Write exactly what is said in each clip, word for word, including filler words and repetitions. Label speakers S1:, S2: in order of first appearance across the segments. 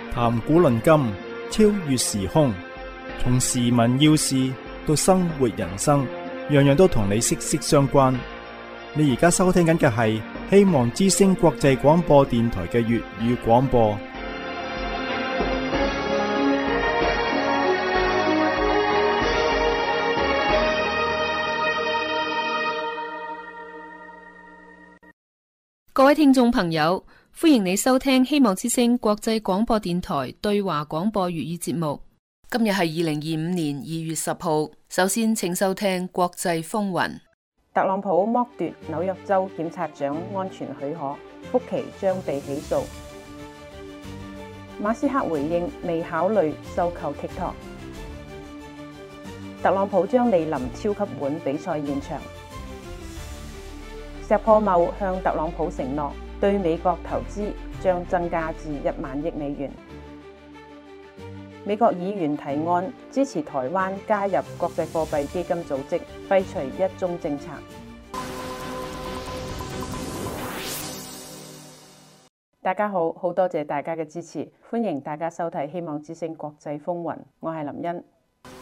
S1: 談古論今，超越時空，從時聞要事到生活人生，樣樣都同你息息相關。你而家收聽緊嘅係希望之聲國際廣播電台嘅粵語廣播。
S2: 各位聽眾朋友，歡迎你收聽希望之聲國際廣播電台對華廣播粵語節目。今日係二零二五年二月十號。首先，請收聽國際風雲。
S3: 特朗普剝奪紐約州檢察長安全許可，福奇將被起訴。馬斯克回應未考慮收購 TikTok。特朗普將莅臨超級碗比賽現場。石破茂向特朗普承諾，對美國投資將增加至一萬億美元。美國議員提案支持台灣加入國際貨幣基金組織，廢除一中政策。大家好，好多謝大家嘅支持，歡迎大家收睇希望之聲國際風雲，我係林茵。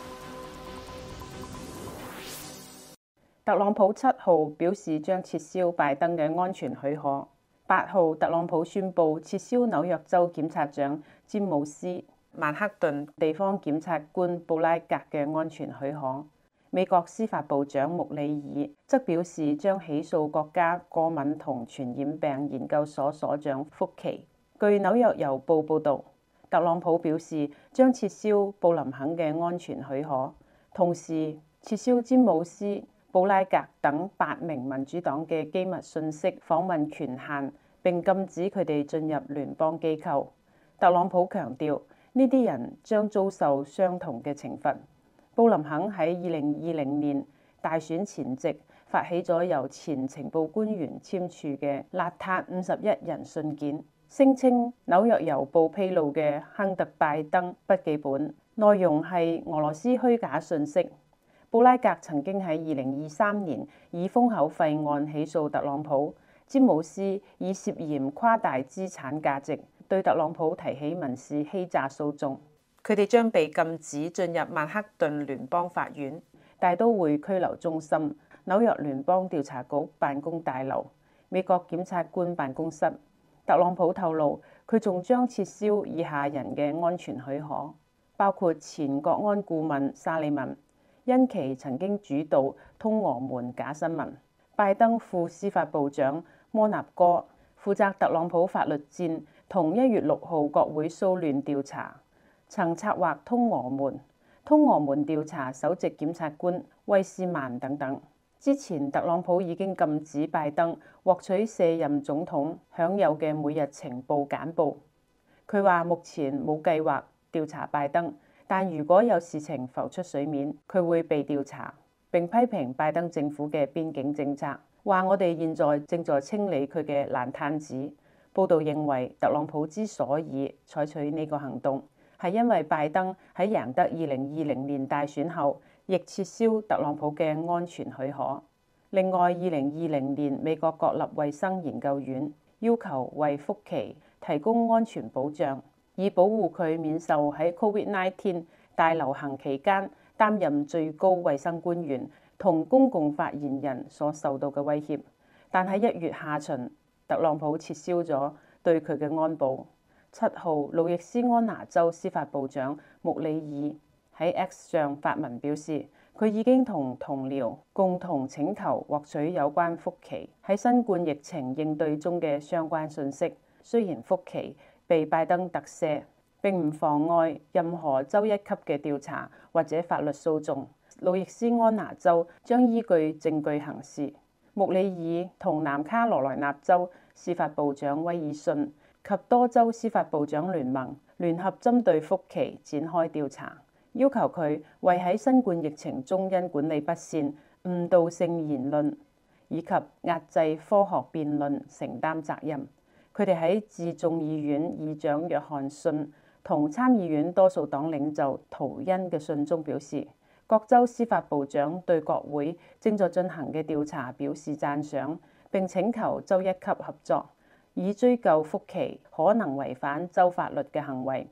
S3: 特朗普七號表示將撤銷拜登嘅安全許可。八號，特朗普宣布撤銷紐約州檢察長詹姆斯、曼克頓地方檢察官布拉格嘅安全許可。美國司法部長穆里爾則表示將起訴國家過敏同傳染病研究所所長福奇。據紐約郵報報導，特朗普表示將撤銷布林肯嘅安全許可，同時撤銷詹姆斯、布拉格等八名民主黨嘅機密信息訪問權限，並禁止佢哋進入聯邦機構。特朗普強調，呢啲人將遭受相同嘅懲罰。布林肯喺二零二零年大選前夕發起咗由前情報官員簽署嘅邋遢五十一人信件，聲稱紐約郵報披露嘅亨特拜登筆記本內容係俄羅斯虛假信息。布拉格曾經喺二零二三年以封口費案起訴特朗普，詹姆斯以涉嫌誇大資產價值對特朗普提起民事欺詐訴訟。佢哋將被禁止進入曼克頓聯邦法院、大都會拘留中心、紐約聯邦調查局辦公大樓、美國檢察官辦公室。特朗普透露，佢仲將撤銷以下人嘅安全許可，包括前國安顧問沙利文，因其曾經主導通俄門假新聞；拜登副司法部長摩納哥負責特朗普法律戰同一月六號國會騷亂調查，曾策劃通俄門、通俄門調查首席檢察官威斯曼等等。之前特朗普已經禁止拜登獲取卸任總統享有嘅每日情報簡報。佢話目前冇計劃調查拜登，但如果有事情浮出水面，佢會被調查。並批評拜登政府嘅邊境政策，話我哋現在正在清理佢嘅爛攤子。報道認為，特朗普之所以採取呢個行動，係因為拜登喺贏得二零二零年大選後，亦撤銷特朗普嘅安全許可。另外，二零二零年美國國立衛生研究院要求為福奇提供安全保障，以保護佢免受喺 COVID 十九 大流行期間擔任最高衛生官員同公共發言人所受到嘅威脅。但喺一月下旬，特朗普撤銷咗對佢嘅安保。七號，路易斯安那州司法部長穆里爾喺 X 上發文表示，佢已經同同僚共同請求獲取有關福奇喺新冠疫情應對中嘅相關信息。雖然福奇被拜登特赦，並唔妨礙任何州一級嘅調查或者法律訴訟，路易斯安那州將依據證據行事。穆里爾同南卡羅來納州司法部長威爾遜及多州司法部長聯盟聯合針對福奇展開調查，要求佢為喺新冠疫情中因管理不善、誤導性言論以及壓制科學辯論承擔責任。佢哋喺致眾議院議長約翰遜同參議院多數黨領袖圖恩嘅信中表示，各州司法部長對國會正在進行嘅調查表示讚賞，並請求州一級合作，以追究福奇可能違反州法律嘅行為，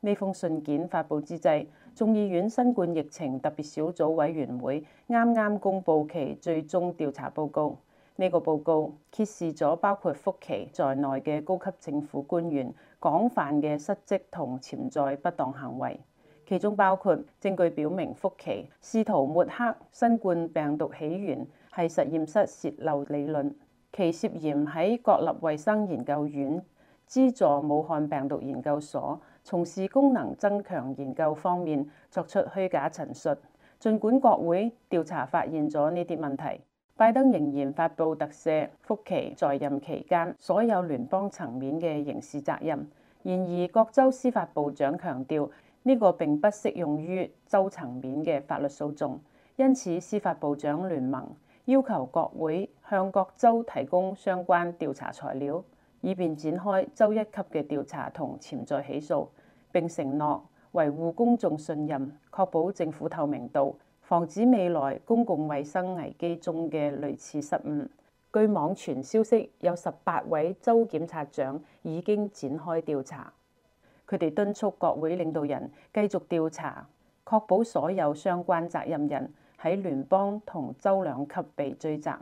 S3: 呢封信件發布之際，眾議院新冠疫情特別小組委員會啱啱公布其最終調查報告。呢個報告揭示咗包括福奇在內嘅高級政府官員廣泛嘅失職同潛在不當行為，其中包括證據表明福奇試圖抹黑新冠病毒起源係實驗室洩漏理論，其涉嫌喺國立衛生研究院資助武漢病毒研究所從事功能增強研究方面作出虛假陳述。儘管國會調查發現咗呢啲問題，拜登仍然發布特赦福奇在任期間所有聯邦層面嘅刑事責任。然而，各州司法部長強調呢個並不適用於州層面嘅法律訴訟，因此司法部長聯盟要求國會向各州提供相關調查材料，以便展開州一級嘅調查同潛在起訴，並承諾維護公眾信任，確保政府透明度，防止未來公共衛生危機中嘅類似失誤。據網傳消息，有十八位州檢察長已經展開調查，佢哋敦促國會領導人繼續調查，確保所有相關責任人喺聯邦同州兩級被追責。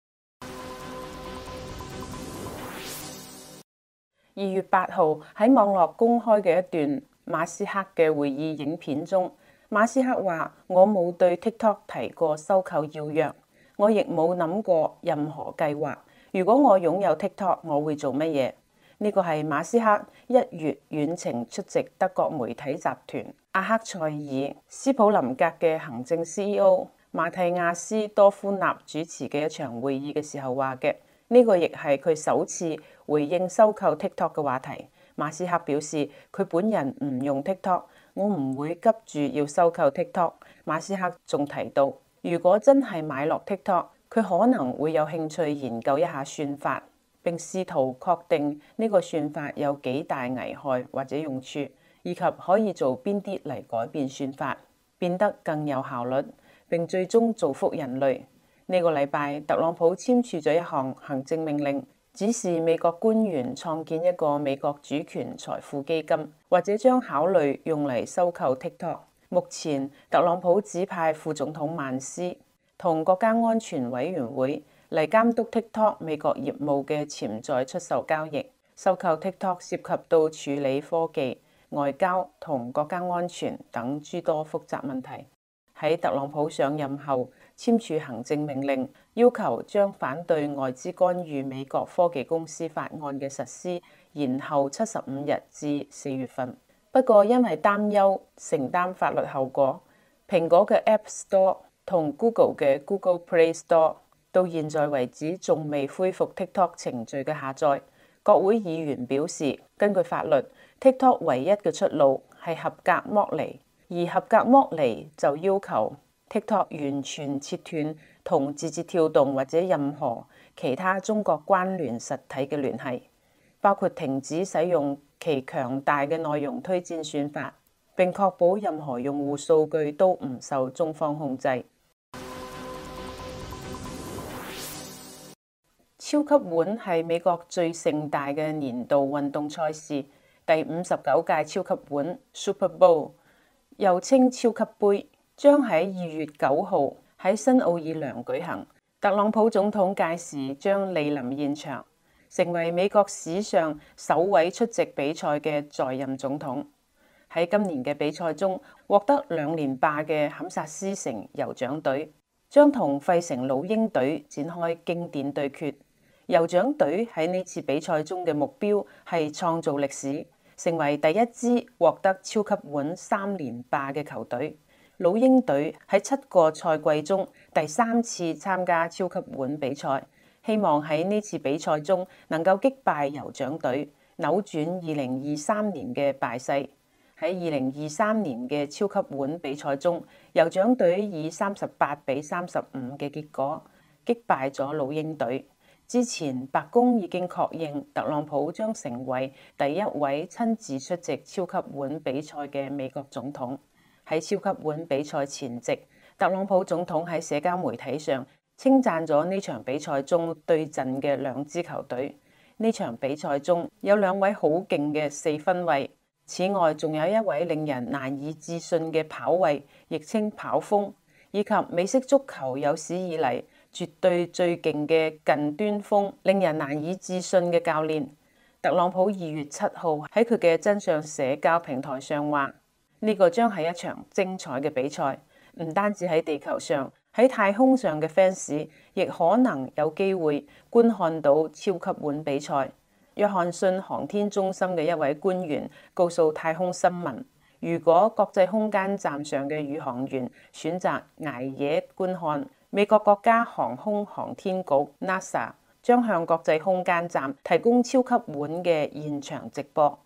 S3: 二月八號喺網絡公開嘅一段馬斯克嘅會議影片中，馬斯克話：我冇對 TikTok 提過收購要約，我亦冇諗過任何計劃。如果我擁有 TikTok，我會做乜嘢？呢個係馬斯克一月遠程出席德國媒體集團阿克塞爾斯普林格嘅行政 C E O 馬蒂亞斯多夫納主持嘅一場會議嘅時候話嘅。呢個亦係佢首次回應收購 TikTok 嘅話題。馬斯克表示佢本人唔用 TikTok， 我唔會急住要收購 TikTok。馬斯克仲提到，如果真係買落 TikTok， 佢可能會有興趣研究一下算法，並試圖確定呢個算法有幾大危害或者用處，以及可以做邊啲嚟改變算法，變得更有效率，並最終造福人類。呢個禮拜，特朗普簽署咗一項行政命令，指示美國官員創建一個美國主權財富基金，或者將考慮用嚟收購 TikTok。目前，特朗普指派副總統曼斯同國家安全委員會嚟監督 TikTok 美國業務嘅潛在出售交易。收購 TikTok 涉及到處理科技、外交同國家安全等諸多複雜問題。喺特朗普上任後，簽署行政命令，要求將反對外資干預美國科技公司法案嘅實施延後七十五日至四月份。不過因為擔憂承擔法律後果，蘋果嘅 App Store 同 Google 嘅 Google Play Store 到現在為止仲未恢復 TikTok 程序嘅下載。國會議員表示，根據法律 ，TikTok 唯一嘅出路係合格剝離。而合格剝離就要求 TikTok 完全切斷同字節跳動或者任何其他中國關聯實體嘅聯繫，包括停止使用其強大嘅內容推薦算法，並確保任何用戶數據都唔受中方控制。超級碗係美國最盛大嘅年度運動賽事，第五十九屆超級碗 Super Bowl，又稱超級杯，將喺二月九號喺新奧爾良舉行。特朗普總統屆時將莅臨現場，成為美國史上首位出席比賽嘅在任總統。喺今年嘅比賽中，獲得兩連霸嘅堪薩斯城酋長隊將同費城老鷹隊展開經典對決。酋長隊喺呢次比賽中嘅目標係創造歷史，成為第一支獲得超級碗三連霸嘅球隊。老鷹隊喺七個賽季中第三次參加超級碗比賽，希望喺呢次比賽中能夠擊敗酋長隊，扭轉二零二三年嘅敗勢。喺二零二三年嘅超級碗比賽中，酋長隊以三十八比三十五嘅結果擊敗咗老鷹隊。之前白宮已經確認特朗普將成為第一位親自出席超級碗比賽嘅美國總統。喺超級碗比賽前夕，特朗普總統喺社交媒體上稱讚咗呢場比賽中對陣嘅兩支球隊。呢場比賽中有兩位好勁嘅四分衛， 此外，仲有一位令人難以置信嘅跑衛，亦稱跑鋒，以及美式足球有史以嚟絕對最勁嘅近端鋒，令人難以置信嘅教練。特朗普二月七號喺佢嘅真相社交平台上話：呢個將係一場精彩嘅比賽，唔單止喺地球上，喺太空上嘅 fans 亦可能有機會觀看到超級碗比賽。約翰遜航天中心嘅一位官員告訴太空新聞，如果國際空間站上嘅宇航員選擇捱夜觀看，美國國家航空航天局 NASA 將向國際空間站提供超級碗嘅現場直播。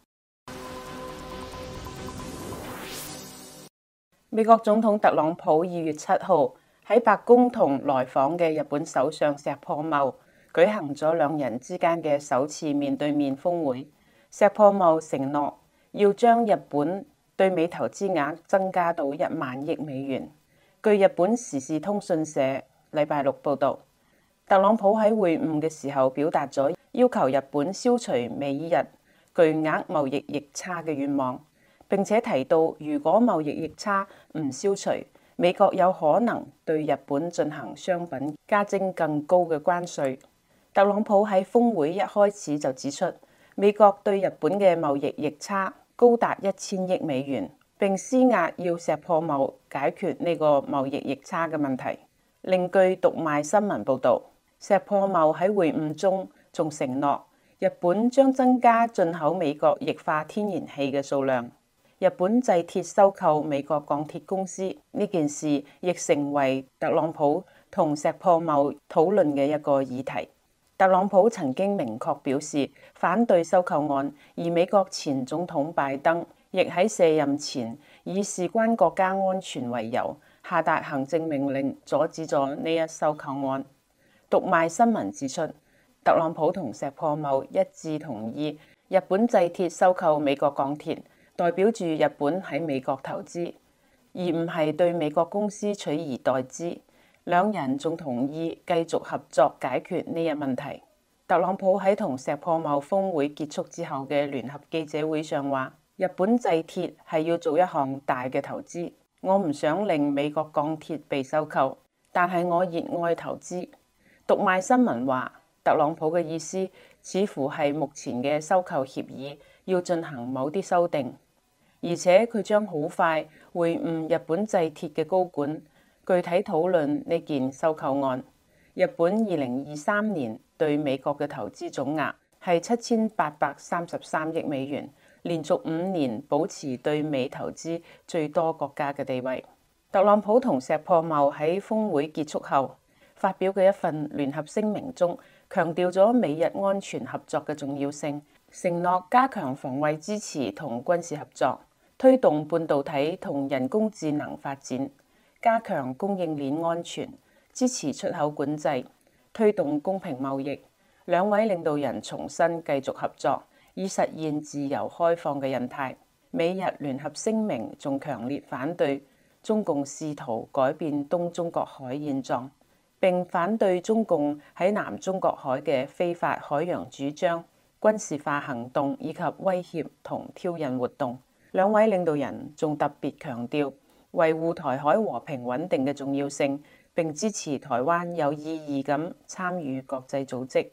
S3: 美國總統特朗普二月七號喺白宮同來訪嘅日本首相石破茂舉行咗兩人之間嘅首次面對面峰會。石破茂承諾要將日本對美投資額增加到一萬億美元。據日本時事通訊社禮拜六報道，特朗普喺會晤嘅時候表達咗要求日本消除美日巨額貿易逆差嘅願望，並且提到如果貿易逆差唔消除，美國有可能對日本進行商品加徵更高嘅關稅。特朗普喺峰會一開始就指出，美國對日本嘅貿易逆差高達一千億美元，並施壓要石破茂解決呢個貿易逆差嘅問題。另據讀賣新聞報導，石破茂喺會晤中仲承諾，日本將增加進口美國液化天然氣嘅數量。日本製鐵收購美國鋼鐵公司呢件事，亦成為特朗普同石破茂討論嘅一個議題。特朗普曾經明確表示反對收購案，而美國前總統拜登亦喺卸任前以事關國家安全為由，下達行政命令阻止咗呢一收購案。讀賣新聞指出，特朗普同石破茂一致同意日本製鐵收購美國鋼鐵，代表住日本喺美國投資，而唔係對美國公司取而代之。兩人仲同意繼續合作解決呢一問題。特朗普喺同石破茂峰會結束之後嘅聯合記者會上話：日本製鐵係要做一項大嘅投資，我唔想令美國鋼鐵被收購，但係我熱愛投資。讀賣新聞話，特朗普嘅意思似乎係目前嘅收購協議要進行某啲修訂，而且佢將好快會晤日本製鐵嘅高管，具體討論呢件收購案。日本二零二三年對美國嘅投資總額係七千八百三十三億美元，連續五年保持對美投資最多國家嘅地位。特朗普同石破茂喺峰會結束後發表嘅一份聯合聲明中，強調咗美日安全合作嘅重要性，承諾加強防衛支持同軍事合作，推動半導體同人工智能發展，加強供應鏈安全，支持出口管制，推動公平貿易。兩位領導人重申繼續合作，以實現自由開放嘅印太。美日聯合聲明仲強烈反對中共試圖改變東中國海現狀，並反對中共喺南中國海嘅非法海洋主張、軍事化行動以及威脅同挑釁活動。兩位領導人仲特別強調維護台海和平穩定嘅重要性，並支持台灣有意義咁參與國際組織。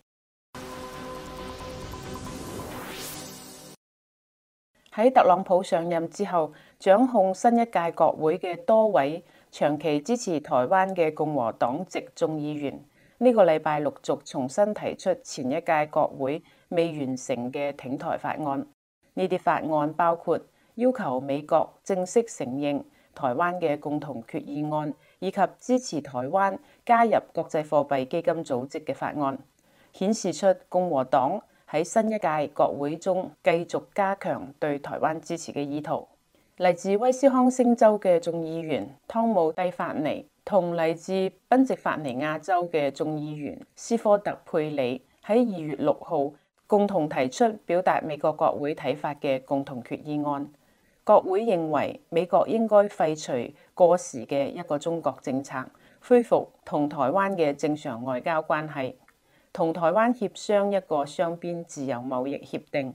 S3: 喺特朗普上任之後，掌控新一屆國會嘅多位長期支持台灣嘅共和黨籍眾議員，呢個禮拜陸續重新提出前一屆國會未完成嘅挺台法案。呢啲法案包括要求美國正式承認台灣嘅共同決議案，以及支持台灣加入國際貨幣基金組織嘅法案，顯示出共和黨喺新一屆國會中繼續加強對台灣支持嘅意圖。嚟自威斯康星州嘅眾議員湯姆蒂法尼同嚟自賓夕法尼亞州嘅眾議員斯科特佩里喺二月六號共同提出表達美國國會睇法嘅共同決議案。國會認為美國應該廢除過時嘅一個中國政策，恢復同台灣嘅正常外交關係，同台灣協商一個雙邊自由貿易協定，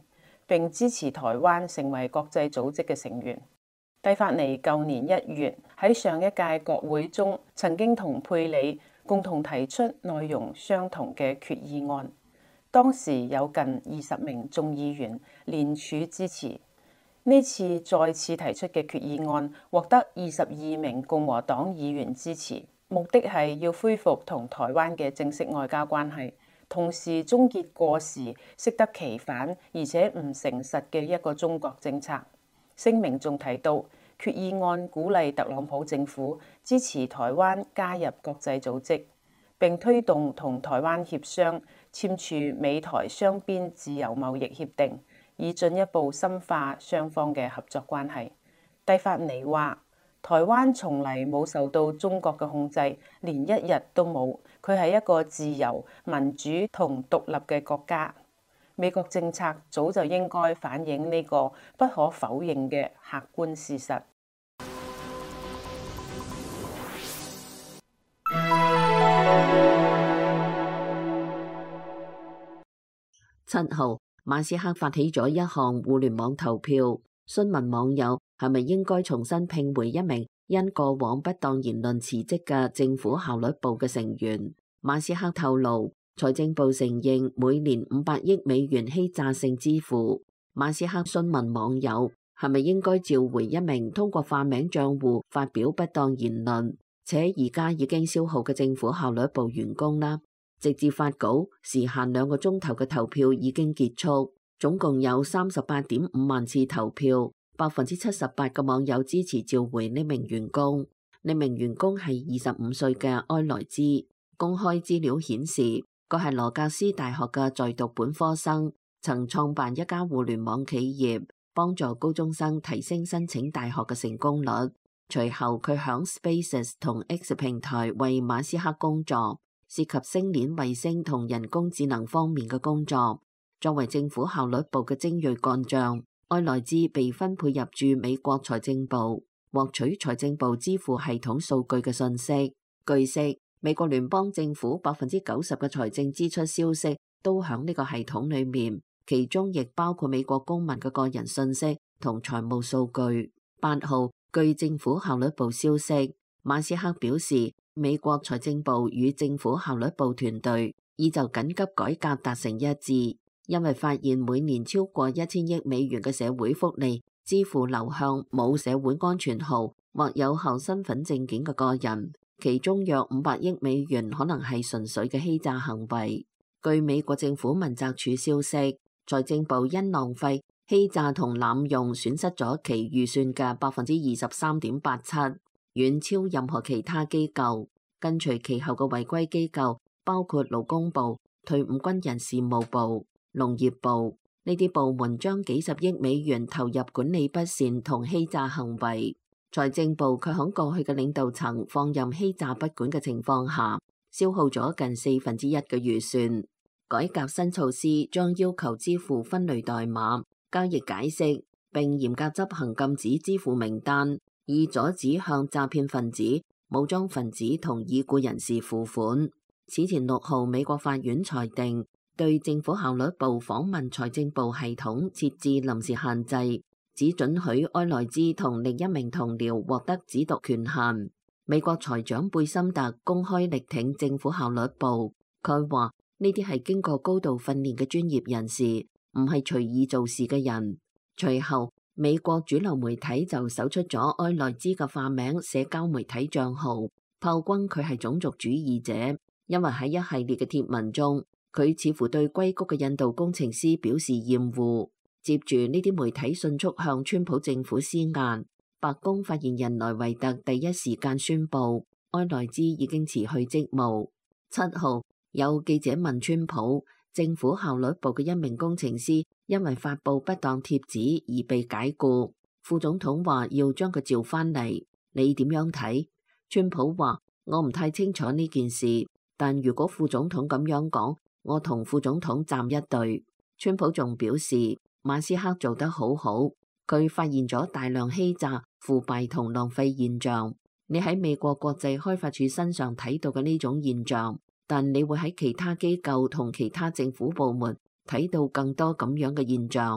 S3: 並支持台灣成為國際組織嘅成員。蒂法尼舊年一月喺上一屆國會中曾經同佩里共同提出內容相同嘅決議案，當時有近二十名眾議員聯署支持。呢次再次提出嘅決議案獲得二十二名共和黨議員支持，目的係要恢復同台灣嘅正式外交關係，同時終結過時、適得其反而且唔誠實嘅一個中國政策。聲明仲提到，決議案鼓勵特朗普政府支持台灣加入國際組織，並推動同台灣協商簽署美台雙邊自由貿易協定，以進一步深化雙方嘅合作關係。蒂法尼話：台灣從嚟冇受到中國嘅控制，連一日都冇。佢係一個自由、民主同獨立嘅國家。美國政策早就應該反映呢個不可否認嘅客觀事實。
S4: 七號，馬斯克發起咗一項互聯網投票，詢問網友係咪應該重新聘回一名因過往不當言論辭職嘅政府效率部嘅成員。馬斯克透露，財政部承認每年五百億美元欺詐性支付。馬斯克詢問網友係咪應該召回一名通過化名賬戶發表不當言論且而家已經消耗嘅政府效率部員工啦。直至發稿時限兩個鐘頭嘅投票已經結束，總共有三十八點五萬次投票，百分之七十八嘅網友支持召回呢名員工。呢名員工係二十五歲嘅埃萊茲。公開資料顯示，佢係羅格斯大學嘅在讀本科生，曾創辦一家互聯網企業，幫助高中生提升申請大學嘅成功率。隨後佢響 Spaces 同 X 平台為馬斯克工作，涉及星鏈衛星同人工智能方面嘅工作。作為政府效率部嘅精銳幹將，埃萊茲被分配入駐美國財政部，獲取財政部支付系統數據嘅信息。據悉，美國聯邦政府百分之九十嘅財政支出消息都響呢個系統裏面，其中亦包括美國公民嘅個人信息同財務數據。八號，據政府效率部消息，馬斯克表示，美國財政部與政府效率部團隊已就緊急改革達成一致，因為發現每年超過一千億美元嘅社會福利支付流向冇社會安全號或有效身份證件嘅個人。其中約五百億美元可能係純粹嘅欺詐行為。據美國政府問責處消息，財政部因浪費、欺詐同濫用損失咗其預算嘅百分之二十三點八七，遠超任何其他機構。跟隨其後嘅違規機構包括勞工部、退伍軍人事務部、農業部，呢啲部門將幾十億美元投入管理不善同欺詐行為。財政部卻喺過去嘅領導層放任欺詐不管嘅情況下，消耗咗近四分之一嘅預算。改革新措施將要求支付分類代碼、交易解釋，並嚴格執行禁止支付名單，以阻止向詐騙分子、武裝分子同已故人士付款。此前六號，美國法院裁定對政府效率部訪問財政部系統設置臨時限制，只准許埃萊茲同另一名同僚獲得只讀權限。美國財長貝森特公開力挺政府效率部，佢話呢啲係經過高度訓練嘅專業人士，唔係隨意做事嘅人。隨後，美國主流媒體就搜出咗埃萊茲嘅化名社交媒體賬號，炮轟佢係種族主義者，因為喺一系列嘅貼文中，佢似乎對硅谷嘅印度工程師表示厭惡。接住呢啲媒體迅速向川普政府施壓，白宮發言人萊維特第一時間宣布埃萊茲已經辭去職務。七號，有記者問川普，政府效率部嘅一名工程師因為發佈不當貼紙而被解僱，副總統話要將佢召翻嚟，你點樣睇？川普話我唔太清楚呢件事，但如果副總統咁樣講，我同副總統站一隊。川普仲表示，馬斯克做得好好，佢發現咗大量欺詐、腐敗同浪費現象。你喺美國國際開發署身上睇到嘅呢種現象，但你會喺其他機構同其他政府部門睇到更多咁樣嘅現象。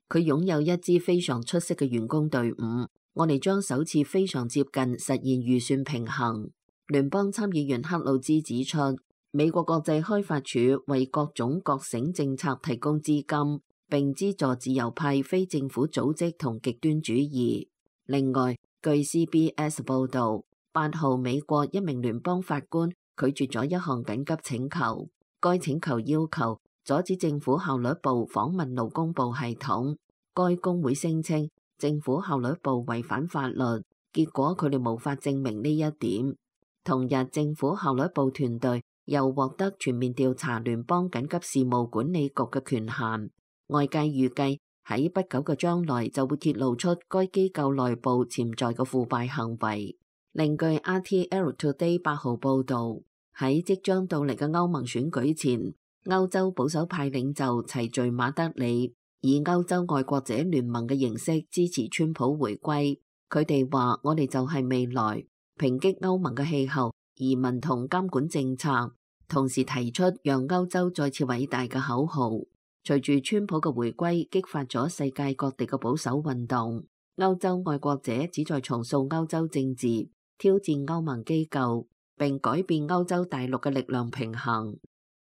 S4: 佢擁有一支非常出色嘅員工隊伍，我哋將首次非常接近實現預算平衡。聯邦參議員克魯茲指出，美國國際開發署為各種各省政策提供資金，並資助自由派非政府組織同極端主義。另外，據 C B S 報導，八號美國一名聯邦法官拒絕咗一項緊急請求，該請求要求阻止政府效率部訪問勞工部系統。該工會聲稱政府效率部違反法律，結果佢哋無法證明呢一點。同日，政府效率部團隊又獲得全面調查聯邦緊急事務管理局嘅權限。外界預計喺不久嘅將來就會揭露出該機構內部潛在嘅腐敗行為。另據 R T L Today 八號報導，喺即將到嚟嘅歐盟選舉前，歐洲保守派領袖齊聚馬德里，以歐洲愛國者聯盟嘅形式支持川普回歸。佢哋話：我哋就係未來，抨擊歐盟嘅氣候、移民同監管政策，同時提出讓歐洲再次偉大嘅口號。隨住川普嘅回歸，激發咗世界各地嘅保守運動。歐洲愛國者旨在重塑歐洲政治，挑戰歐盟機構，並改變歐洲大陸嘅力量平衡。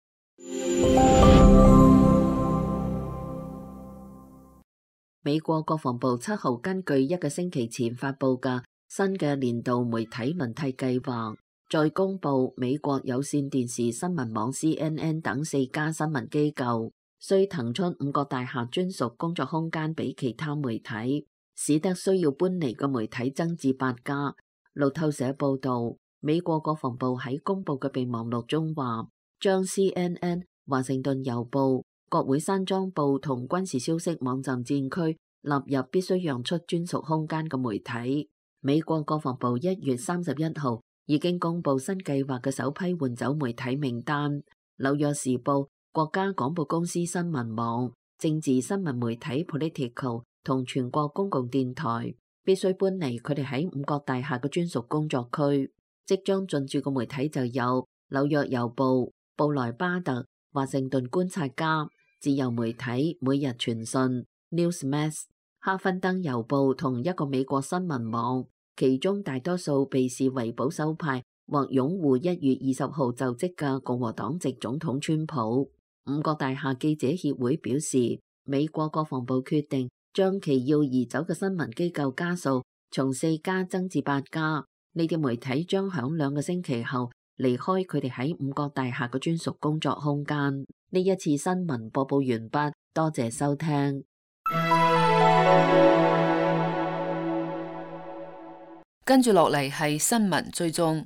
S4: 美國國防部七號根據一個星期前發佈嘅新嘅年度媒體輪替計劃，再公佈美國有線電視新聞網 C N N 等四家新聞機構需騰出五角大廈專屬工作空間俾其他媒體，使得需要搬離嘅媒體增至八家。路透社報導，美國國防部喺公佈嘅備忘錄中話，將 C N N、華盛頓郵報、國會山莊報同軍事消息網站戰區納入必須讓出專屬空間嘅媒體。美國國防部一月三十一號已經公佈新計劃嘅首批換走媒體名單，紐約時報、國家廣播公司新聞網、政治新聞媒體 Politico 同全國公共電台必須搬離佢哋喺五角大廈嘅專屬工作區。即將進駐嘅媒體就有紐約郵報、布萊巴特、華盛頓觀察家、自由媒體每日傳訊、Newsmax、哈芬登郵報同一個美國新聞網，其中大多數被視為保守派或擁護一月二十號就職嘅共和黨籍總統川普。五角大廈記者協會表示，美國國防部決定將其要移走嘅新聞機構家數從四家增至八家。呢啲媒體將響兩個星期後離開佢哋喺五角大廈嘅專屬工作空間。呢一次新聞播報完畢，多謝收聽。
S2: 跟住落嚟係新聞追蹤，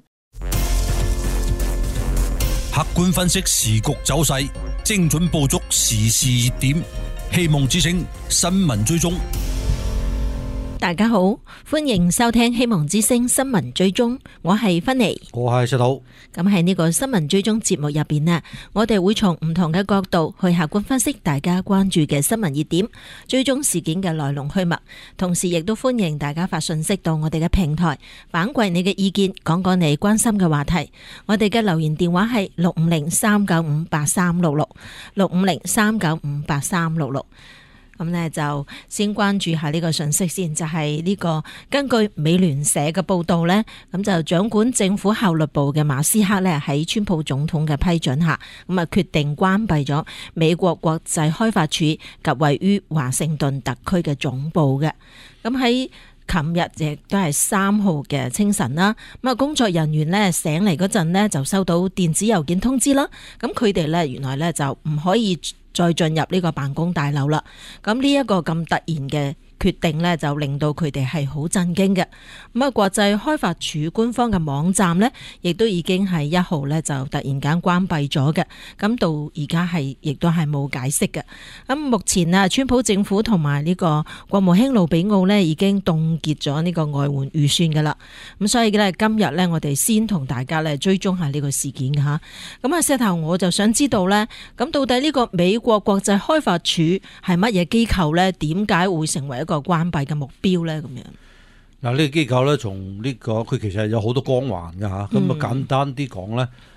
S5: 客觀分析時局走勢，精準捕捉時事熱點，希望之聲新聞追蹤。
S6: 大家好，歡迎收聽希望之聲新聞追蹤，我係芬妮，
S7: 我係石頭。
S6: 咁喺呢個新聞追蹤節目入邊呢，我哋會從唔同嘅角度去客觀分析大家關注嘅新聞熱點，追蹤事件嘅來龍去脈，同時亦都歡迎大家發信息到我哋嘅平台，反饋你嘅意見，講講你關心嘅話題。我哋嘅留言電話係六五零三九五八三六六，六五零三九五八三六六。咁呢就先關注下呢個信息先，就係呢個根據美聯社嘅報道呢，咁就掌管政府效率部嘅馬斯克呢，喺川普總統嘅批准下，咁啊決定關閉咗美國國際開發署及位於華盛頓特區嘅總部嘅。咁喺琴日亦都係三號嘅清晨啦，咁啊工作人員呢醒嚟嗰陣呢，就收到電子郵件通知啦，咁佢哋呢，原來呢就唔可以再進入呢個辦公大樓啦。咁呢一個咁突然嘅決定呢，就令到佢哋係好震驚嘅。咁啊，國際開發署官方嘅網站呢，亦都已經係一號呢就突然間關閉咗嘅。咁到而家係亦都係冇解釋嘅。咁目前啊，川普政府同埋呢個國務卿魯比奧呢，已經凍結咗呢個外援預算噶啦。咁所以呢，今日呢，我哋先同大家呢追蹤下呢個事件嘅吓。咁啊，石頭我就想知道呢，咁到底呢個美國國際開發署係乜嘢機構呢？點解會成為一個關閉嘅目標呢？咁樣嗱，
S7: 呢個機構呢，從呢個佢其實有好多光環㗎吓。咁啊，簡單啲講呢，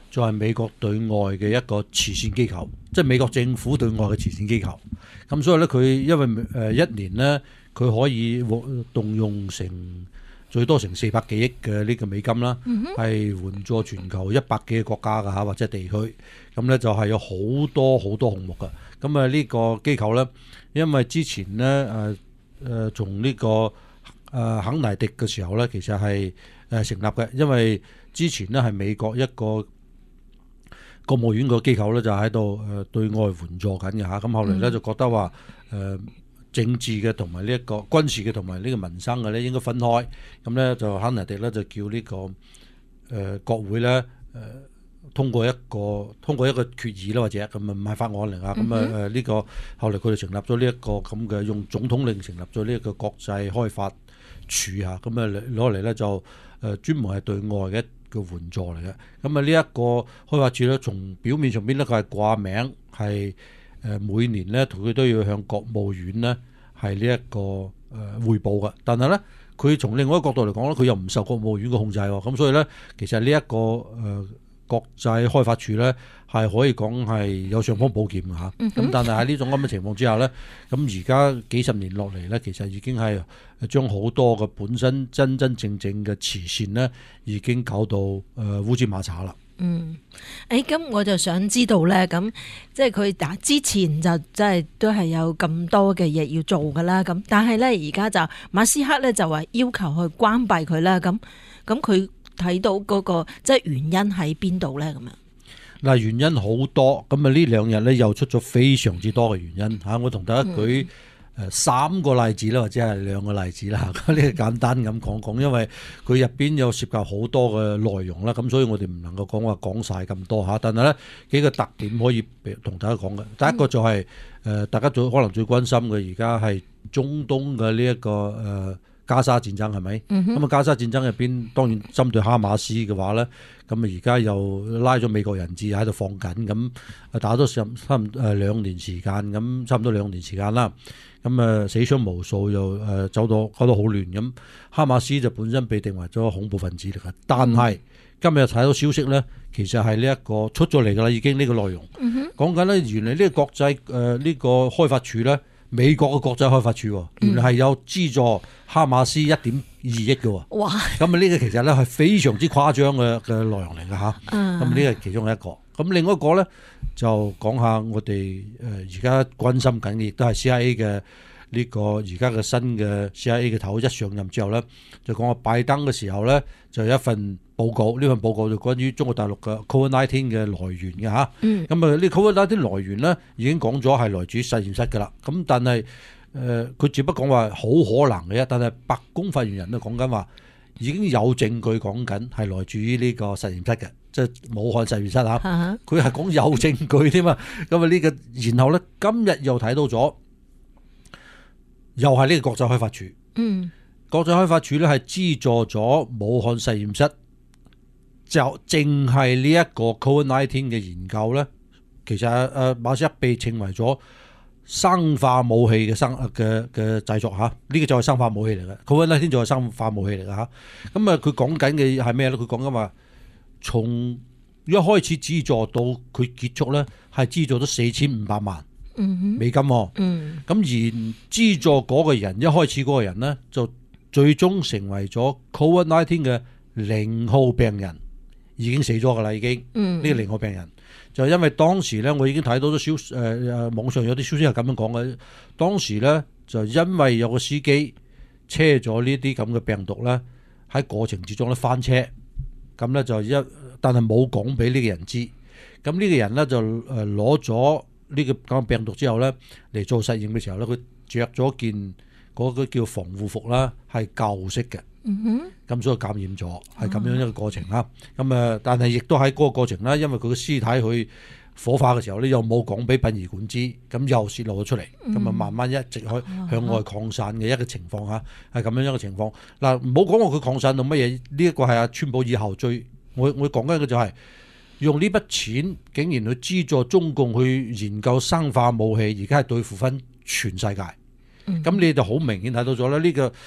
S7: 就係美國對外嘅一個慈善機構，即係美國政府對外嘅慈善機構。咁所以咧，佢因為誒一年咧，佢可以動用成最多成四百幾億嘅呢個美金啦，係、嗯、援助全球一百幾個國家㗎嚇，或者地區。咁咧就係有好多好多項目㗎。咁啊呢個機構咧，因為之前咧誒誒從呢個誒肯尼迪嘅時候咧，其實係誒成立嘅，因為之前咧係美國一個國務院個機構咧就喺度誒對外援助緊嘅嚇。咁後嚟咧就覺得話誒。呃政治嘅同埋呢一個軍事嘅同埋呢個民生嘅咧應該分開，咁咧就肯尼迪咧就叫呢、這個誒、呃、國會咧誒、呃、通過一個通過一個決議啦，或者咁啊唔係法案嚟啊，咁啊誒呢個後嚟佢哋成立咗呢一個咁嘅用總統令成立咗呢一個國際開發署啊，咁啊攞嚟咧就誒、呃、專門係對外嘅一個援助嚟嘅。咁啊呢一個開發署咧，從表面上邊咧佢係掛名係。誒每年咧，佢都要向國務院咧係呢一個誒彙報嘅。但係咧，佢從另外一個角度嚟講咧，佢又唔受國務院嘅控制喎。咁所以咧，其實呢、這、一個誒、呃、國際開發署咧係可以講係有尚方寶劍嘅嚇。咁、嗯、但係喺呢種咁嘅情況之下咧，咁而家幾十年落嚟咧，其實已經係將好多嘅本身真真正正嘅慈善咧，已經搞到誒烏茲馬查啦。
S6: 嗯，誒，咁我就想知道咧，咁即係佢打之前就即係都係有咁多嘅嘢要做噶啦，咁但係咧而家就馬斯克咧就話要求去關閉佢啦，咁咁佢睇到嗰個即係原因喺邊度咧？咁樣
S7: 嗱，原因好多，咁啊呢兩日咧又出咗非常之多嘅原因吓，我同大家舉。嗯誒三個例子啦，或者係兩個例子啦，呢個簡單咁講講，因為佢入邊有涉及好多嘅內容啦，咁所以我哋唔能夠講話講晒咁多嚇。但係咧幾個特點可以同大家講嘅，第一個就係、是、誒、呃、大家最可能最關心嘅，而家係中東嘅呢一個誒、呃、加沙戰爭係咪？咁啊、嗯、加沙戰爭入邊當然針對哈馬斯嘅話咧，咁啊而家又拉咗美國人質喺度放緊，咁啊打咗差唔多誒兩年時間，咁差唔多兩年時間啦。咁啊死傷無數，又誒走到搞到好亂咁。哈馬斯就本身被定為咗恐怖分子嚟嘅，但係今日睇到消息咧，其實係呢一個出咗嚟㗎啦，已經呢個內容講緊咧，原來呢個國際誒呢、呃這個開發署咧，美國嘅國際開發署，原來係有資助哈馬斯一點二億嘅。哇！咁啊呢個其實咧係非常之誇張嘅嘅內容嚟嘅嚇。咁呢個係其中一個。咁另外一個咧就講下我哋誒而家關心緊嘅，亦都係 C I A 嘅呢個而家嘅新嘅 C I A 嘅頭一上任之後咧，就講話拜登嘅時候咧就有一份報告，呢份報告就關於中國大陸嘅 Covid 十九 嘅來源嘅嚇。咁啊呢 Covid 十九 來源咧已經講咗係來自實驗室㗎啦。咁但係誒佢只不過講話好可能嘅啫，但係白宮發言人都講緊話已經有證據講緊係來自於呢個實驗室嘅。即係武漢實驗室嚇，佢係講有證據添嘛。咁啊呢個，然後咧今日又睇到咗，又係呢個國際開發署。嗯，國際開發署咧係資助咗武漢實驗室，就淨係呢一個 Covid 十九 嘅研究咧，其實誒誒馬斯克被稱為咗生化武器嘅生嘅嘅製作嚇，呢、這個就係生化武器嚟嘅。Covid 十九就係生化武器嚟嘅嚇。咁啊佢講緊嘅係咩咧？佢講緊話。從一開始資助到佢結束咧，係資助咗四千五百萬美金。咁、嗯、而資助嗰個人一開始嗰個人咧，就最終成為咗 Covid 十九 嘅零號病人，已經死咗噶啦，已經呢、嗯、個零號病人就因為當時咧，我已經睇到咗消誒誒、呃、網上有啲消息係咁樣講嘅。當時咧就因為有個司機車咗呢啲咁嘅病毒咧，喺過程之中咧翻車。咁咧就一，但係冇講俾呢個人知。咁呢個人咧就誒攞咗呢個咁嘅病毒之後咧嚟做實驗嘅時候咧，佢着咗件嗰個叫防護服啦，係舊式嘅。嗯哼。咁所以感染咗，係咁樣一個過程啦。咁誒、嗯，但係亦都喺嗰個過程啦，因為佢個屍體去火化嘅時候咧，又冇講俾殯儀館知，咁又泄露咗出嚟，咁啊、嗯、慢慢一直去向外擴散嘅一個情況嚇，係咁樣一個情況。嗱，唔好講話佢擴散到乜嘢，呢一個係阿川普以後最我我講緊嘅就係、是、用呢筆錢竟然去資助中共去研究生化武器，而家係對付翻全世界。咁、嗯、你就好明顯睇到咗咧，呢、這個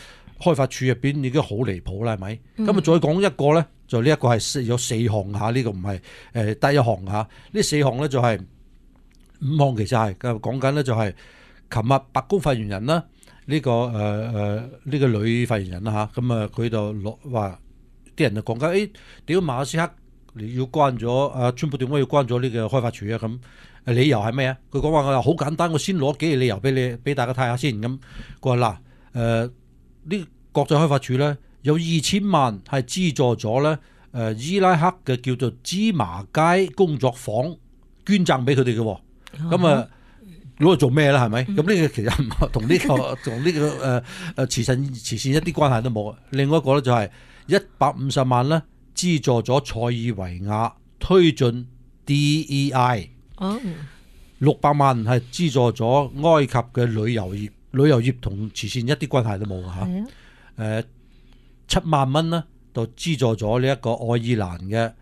S7: 開發署入邊已經好離譜啦，係咪？咁啊、嗯，再講一個咧，就呢一個係有四項嚇，呢、這個唔係誒第一項嚇。呢四項咧就係、是、五項，其實係講緊咧就係琴日白宮發言人啦，呢、這個誒誒呢個女發言人啦嚇，咁啊佢就落話啲人就講緊誒點解馬斯克你要關咗啊？川普點解要關咗呢個開發署啊？咁理由係咩啊？佢講話我話好簡單，我先攞幾個理由俾你俾大家睇下先。咁佢話嗱誒呢國際開發署咧有二千萬係資助咗咧誒伊拉克嘅叫做芝麻街工作坊捐贈俾佢哋嘅喎。咁啊攞嚟做咩啦？係咪？咁呢、嗯、個其實唔同呢個同呢、這個誒誒、呃、慈善慈善一啲關係都冇。另外一個咧就係一百五十萬咧資助咗塞爾維亞推進 D E I。哦，六百萬係資助咗埃及嘅旅遊業，旅遊業同慈善一啲關係都冇嚇。誒、啊，七萬蚊呢就資助咗呢一個愛爾蘭嘅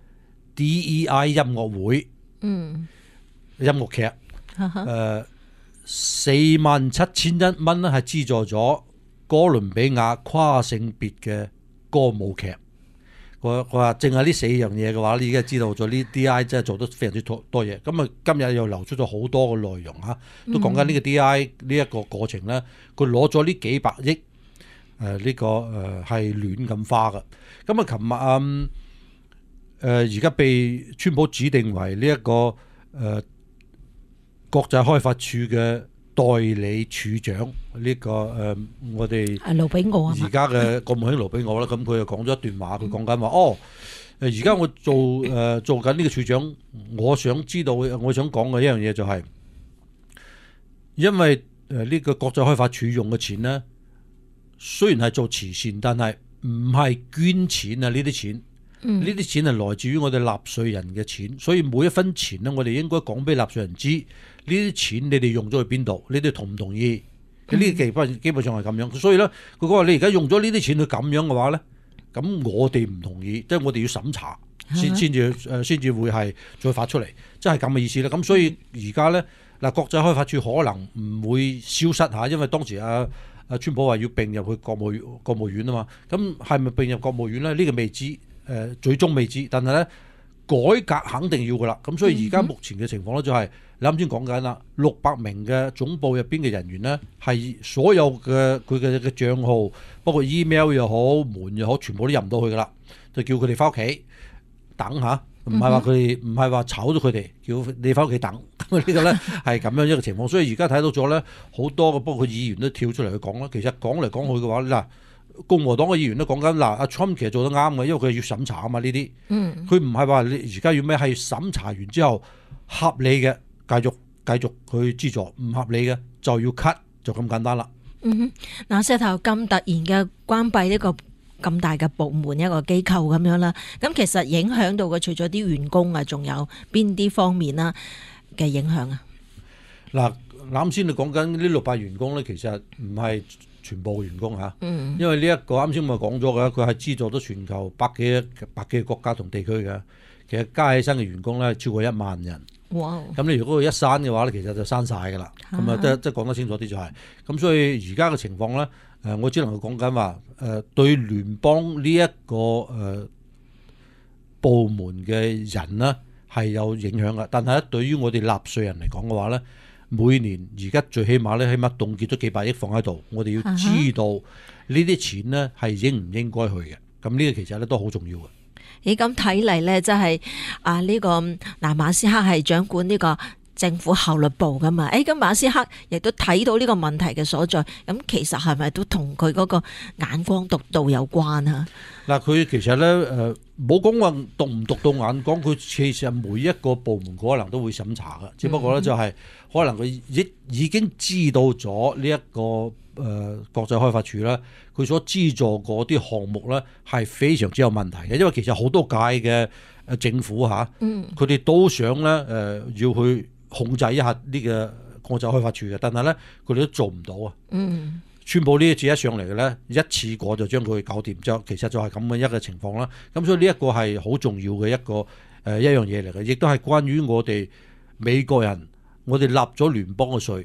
S7: D E I 音樂會，嗯，音樂劇。誒、啊，四萬七千一蚊呢係資助咗哥倫比亞跨性別嘅歌舞劇。我我話淨係呢四樣嘢嘅話，你已經知道咗呢 D I 真係做得非常之多多嘢。咁啊，今日又流出咗好多嘅內容嚇，都講緊呢個 D I 呢一個過程咧，佢攞咗呢幾百億誒呢個誒係亂咁花嘅。咁啊，琴日啊誒而家被川普指定為呢、這、一個誒、呃、國際開發署嘅代理處長呢、這個誒、呃，我哋
S6: 盧比奧啊，
S7: 而家嘅國務卿盧比奧啦，咁佢又講咗一段話，佢講緊話哦，誒而家我做誒、呃、做緊呢個處長，我想知道，我想講嘅一樣嘢就係、是，因為誒呢個國際開發署用嘅錢咧，雖然係做慈善，但係唔係捐錢啊，呢啲錢。呢啲、嗯、錢係來自於我哋納稅人嘅錢，所以每一分錢咧，我哋應該講俾納稅人知，呢啲錢你哋用咗去邊度，你哋同唔同意？呢啲基本基本上係咁樣，所以咧，佢講話你而家用咗呢啲錢去咁樣嘅話咧，咁我哋唔同意，即係我哋要審查先先至誒，先至會係再發出嚟，即係咁嘅意思啦。咁所以而家咧嗱，國際開發署可能唔會消失嚇，因為當時阿阿川普話要並入去國務國務院啊嘛，咁係咪並入國務院咧？呢、呢個未知。誒、呃、最終未知，但係咧改革肯定要噶啦。咁所以而家目前嘅情況咧就係、是、你啱先講緊啦，六百名嘅總部入邊嘅人員咧係所有嘅佢嘅嘅帳號，包括 email 又好、門又好，全部都入唔到去噶啦，就叫佢哋翻屋企等下，唔係話佢哋唔係話炒咗佢哋，叫你翻屋企等。咁呢個咧係咁樣一個情況。所以而家睇到咗咧好多嘅，包括議員都跳出嚟去講啦。其實講嚟講去嘅話嗱。共和黨嘅議員都講緊嗱，阿 Trump 其實做得啱嘅，因為佢要審查啊嘛呢啲。嗯，佢唔係話你而家要咩，係審查完之後合理嘅繼續繼續去資助，唔合理嘅就要 cut，就咁簡單啦。
S6: 嗯哼，嗱，石頭咁突然嘅關閉呢個咁大嘅部門一個機構咁樣啦，咁其實影響到嘅除咗啲員工啊，仲有邊啲方面啦嘅影響啊？嗱，
S7: 啱先你講緊呢六百員工咧，其實唔係全部員工嚇，因為呢一個啱先咪講咗嘅，佢係資助咗全球百幾百幾個國家同地區嘅，其實加起身嘅員工咧超過一萬人。哇！咁你如果佢一刪嘅話咧，其實就刪晒㗎啦。咁啊，即即講得清楚啲就係、是，咁所以而家嘅情況咧，誒我只能夠講緊話，誒對聯邦呢一個誒部門嘅人呢係有影響嘅，但係咧對於我哋納稅人嚟講嘅話咧。每年而家最起碼咧，起碼凍結咗幾百億放喺度，我哋要知道呢啲錢呢係應唔應該去嘅。咁呢個其實咧都好重要嘅。
S6: 咦，咁睇嚟咧，即係啊呢個嗱馬斯克係掌管呢個政府效率部噶嘛？誒，咁馬斯克亦都睇到呢個問題嘅所在，咁其實係咪都同佢嗰個眼光獨到有關啊？
S7: 嗱，佢其實咧誒冇講話獨唔獨到眼光，佢其實每一個部門可能都會審查嘅，只不過咧就係可能佢已已經知道咗呢一個誒、呃、國際開發署咧，佢所資助嗰啲項目咧係非常之有問題嘅，因為其實好多屆嘅誒政府嚇，佢哋都想咧誒、呃、要去控制一下呢個國際開發署嘅，但係咧佢哋都做唔到啊。嗯。川普呢一次一上嚟嘅咧，一次過就將佢搞掂，就其實就係咁嘅一個情況啦。咁所以呢一個係好重要嘅一個誒、呃、一樣嘢嚟嘅，亦都係關於我哋美國人，我哋納咗聯邦嘅稅，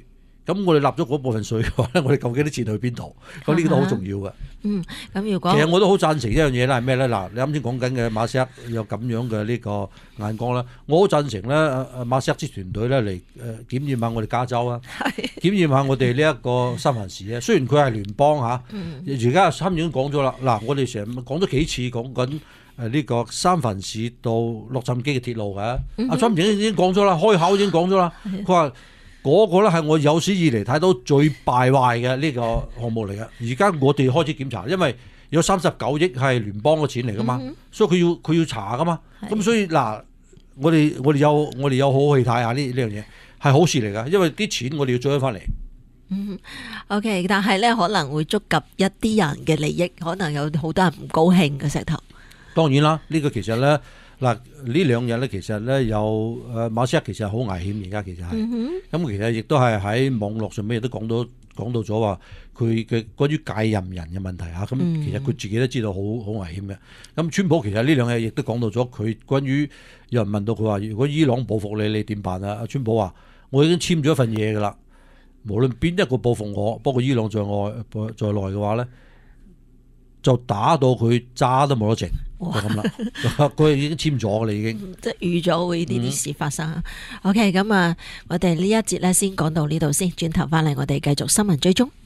S7: 咁我哋納咗嗰部分稅嘅話咧，我哋究竟啲錢去邊度？咁呢個都好重要嘅。
S6: 嗯，咁如果
S7: 其實我都好贊成一樣嘢啦，係咩咧？嗱，你啱先講緊嘅馬斯克有咁樣嘅呢個眼光啦，我好贊成咧，馬斯克之團隊咧嚟誒檢驗下我哋加州啊，檢驗下我哋呢一個三藩市啊。雖然佢係聯邦嚇，而家參議院講咗啦，嗱，我哋成日講咗幾次講緊誒呢個三藩市到洛杉磯嘅鐵路嘅，阿川普已經講咗啦，開口已經講咗啦，佢話。嗰個咧係我有史以嚟睇到最敗壞嘅呢個項目嚟嘅。而家我哋開始檢查，因為有三十九億係聯邦嘅錢嚟噶嘛，嗯、所以佢要佢要查噶嘛。咁所以嗱，我哋我哋有我哋有好好去睇下呢呢樣嘢係好事嚟噶，因為啲錢我哋要追翻嚟。
S6: 嗯 ，OK， 但係咧可能會觸及一啲人嘅利益，可能有好多人唔高興嘅石頭。當
S7: 然啦，呢、呢個其實咧。嗱，呢兩日咧，其實咧有誒馬斯克其實好危險，而家其實係，咁、嗯、其實亦都係喺網絡上面亦都講到講到咗話佢嘅關於介任人嘅問題嚇，咁、嗯、其實佢自己都知道好好危險嘅。咁川普其實呢兩日亦都講到咗佢關於有人問到佢話，如果伊朗報復你，你點辦啊？阿川普話：我已經簽咗一份嘢㗎啦，無論邊一個報復我，包括伊朗在外在內嘅話咧。就打到佢渣都冇得剩，就咁啦。佢已經簽咗㗎啦，已經。即係預咗會呢啲事發生。嗯、OK， 咁啊，我哋呢一節咧先講到呢度先，轉頭翻嚟我哋繼續新聞追蹤。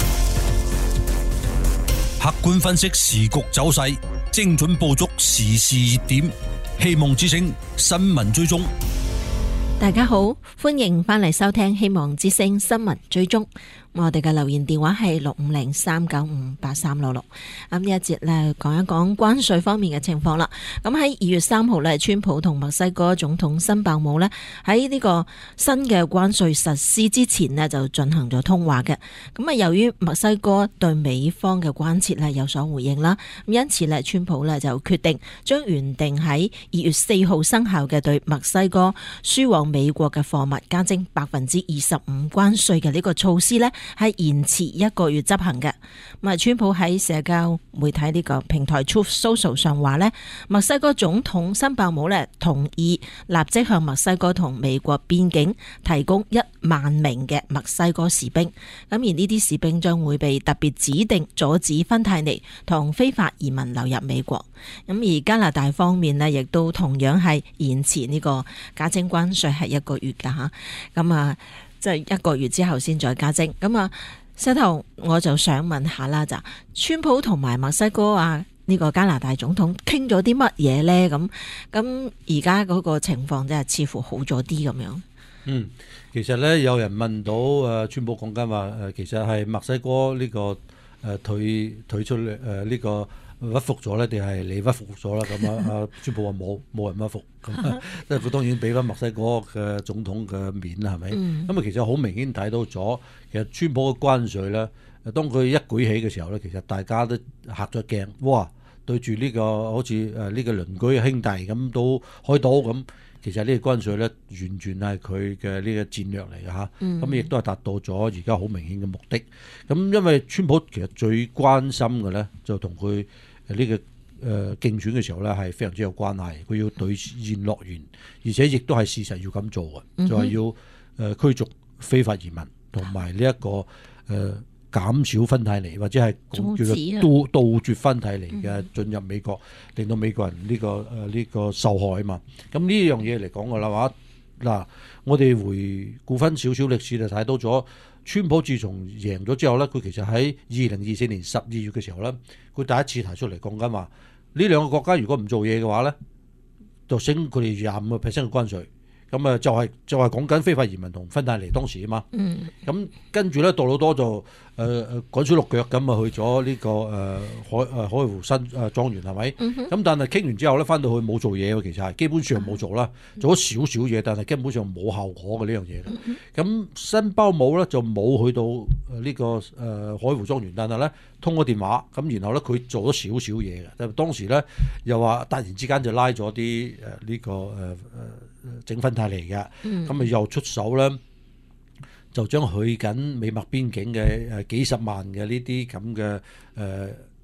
S5: 客觀分析時局走勢，精準捕捉時事熱點，希望之聲新聞追蹤。
S6: 大家好，歡迎翻嚟收聽希望之聲新聞追蹤。我哋嘅留言電話係六五零三九五八三六六。咁呢一節咧講一講關稅方面嘅情況啦。咁喺二月三號咧，川普同墨西哥總統辛伯姆咧喺呢個新嘅關稅實施之前咧就進行咗通話嘅。咁啊，由於墨西哥對美方嘅關切咧有所回應啦，咁因此咧川普咧就決定將原定喺二月四號生效嘅對墨西哥輸往美國嘅貨物加徵百分之二十五關稅嘅呢個措施咧，係延遲一個月執行嘅。咁啊，川普喺社交媒體呢個平台 Truth Social 上話呢，墨西哥總統辛伯姆呢同意立即向墨西哥同美國邊境提供一萬名嘅墨西哥士兵。咁而呢啲士兵將會被特別指定阻止芬太尼同非法移民流入美國。咁而加拿大方面呢，亦都同樣係延遲呢個加徵關稅係一個月噶吓。咁啊。即係一個月之後先再加徵。咁啊，石頭我就想問下啦，就川普同埋墨西哥啊呢個加拿大總統傾咗啲乜嘢呢？咁咁而家嗰個情況真係似乎好咗啲咁樣。嗯，其實咧有人問到誒川普講緊話誒，其實係墨西哥呢個誒退退出誒呢個。屈服咗咧，定係你屈服咗啦？咁啊，阿川普話冇冇人屈服，咁即係佢當然俾翻墨西哥嘅總統嘅面啦，係咪？咁啊、嗯，其實好明顯睇到咗，其實川普嘅關稅咧，當佢一舉起嘅時候咧，其實大家都嚇咗驚，哇！對住呢、這個好似誒呢個鄰居兄弟咁都開刀咁，其實呢個關稅咧，完全係佢嘅呢個戰略嚟嘅嚇，咁亦都係達到咗而家好明顯嘅目的。咁因為川普其實最關心嘅咧，就同佢。呢、這個誒、呃、競選嘅時候咧，係非常之有關係。佢要兌現諾言，而且亦都係事實要咁做嘅，嗯、哼就係要誒、呃、驅逐非法移民，同埋呢一個誒、呃、減少芬太尼或者係叫做杜杜絕芬太尼嘅進入美國，嗯、哼令到美國人呢、這個誒呢、呃這個受害啊嘛。咁呢樣嘢嚟講嘅啦話，嗱我哋回顧翻少少歷史就睇到咗。川普自從贏咗之後咧，佢其實喺二零二四年十二月嘅時候咧，佢第一次提出嚟講緊話，呢兩個國家如果唔做嘢嘅話咧，就升佢哋廿五個 percent 嘅關稅。咁啊就係就係講緊非法移民同芬太尼當時啊嘛。嗯。咁跟住咧，杜魯多就誒誒趕水落腳咁啊去咗呢、這個誒、呃、海誒、呃、海湖新誒莊園係咪？咁、嗯、哼但係傾完之後咧，翻到去冇做嘢喎，其實係基本上冇做啦，做咗少少嘢，但係根本上冇效果嘅呢樣嘢。咁、嗯、哼辛伯姆咧就冇去到呢、這個誒、呃、海湖莊園，但係咧通過電話咁，然後咧佢做咗少少嘢嘅。就當時咧又話突然之間就拉咗啲誒呢個誒誒。呃整芬太尼嘅，咁咪、嗯、又出手咧，就將去緊美墨邊境嘅誒幾十萬嘅呢啲咁嘅誒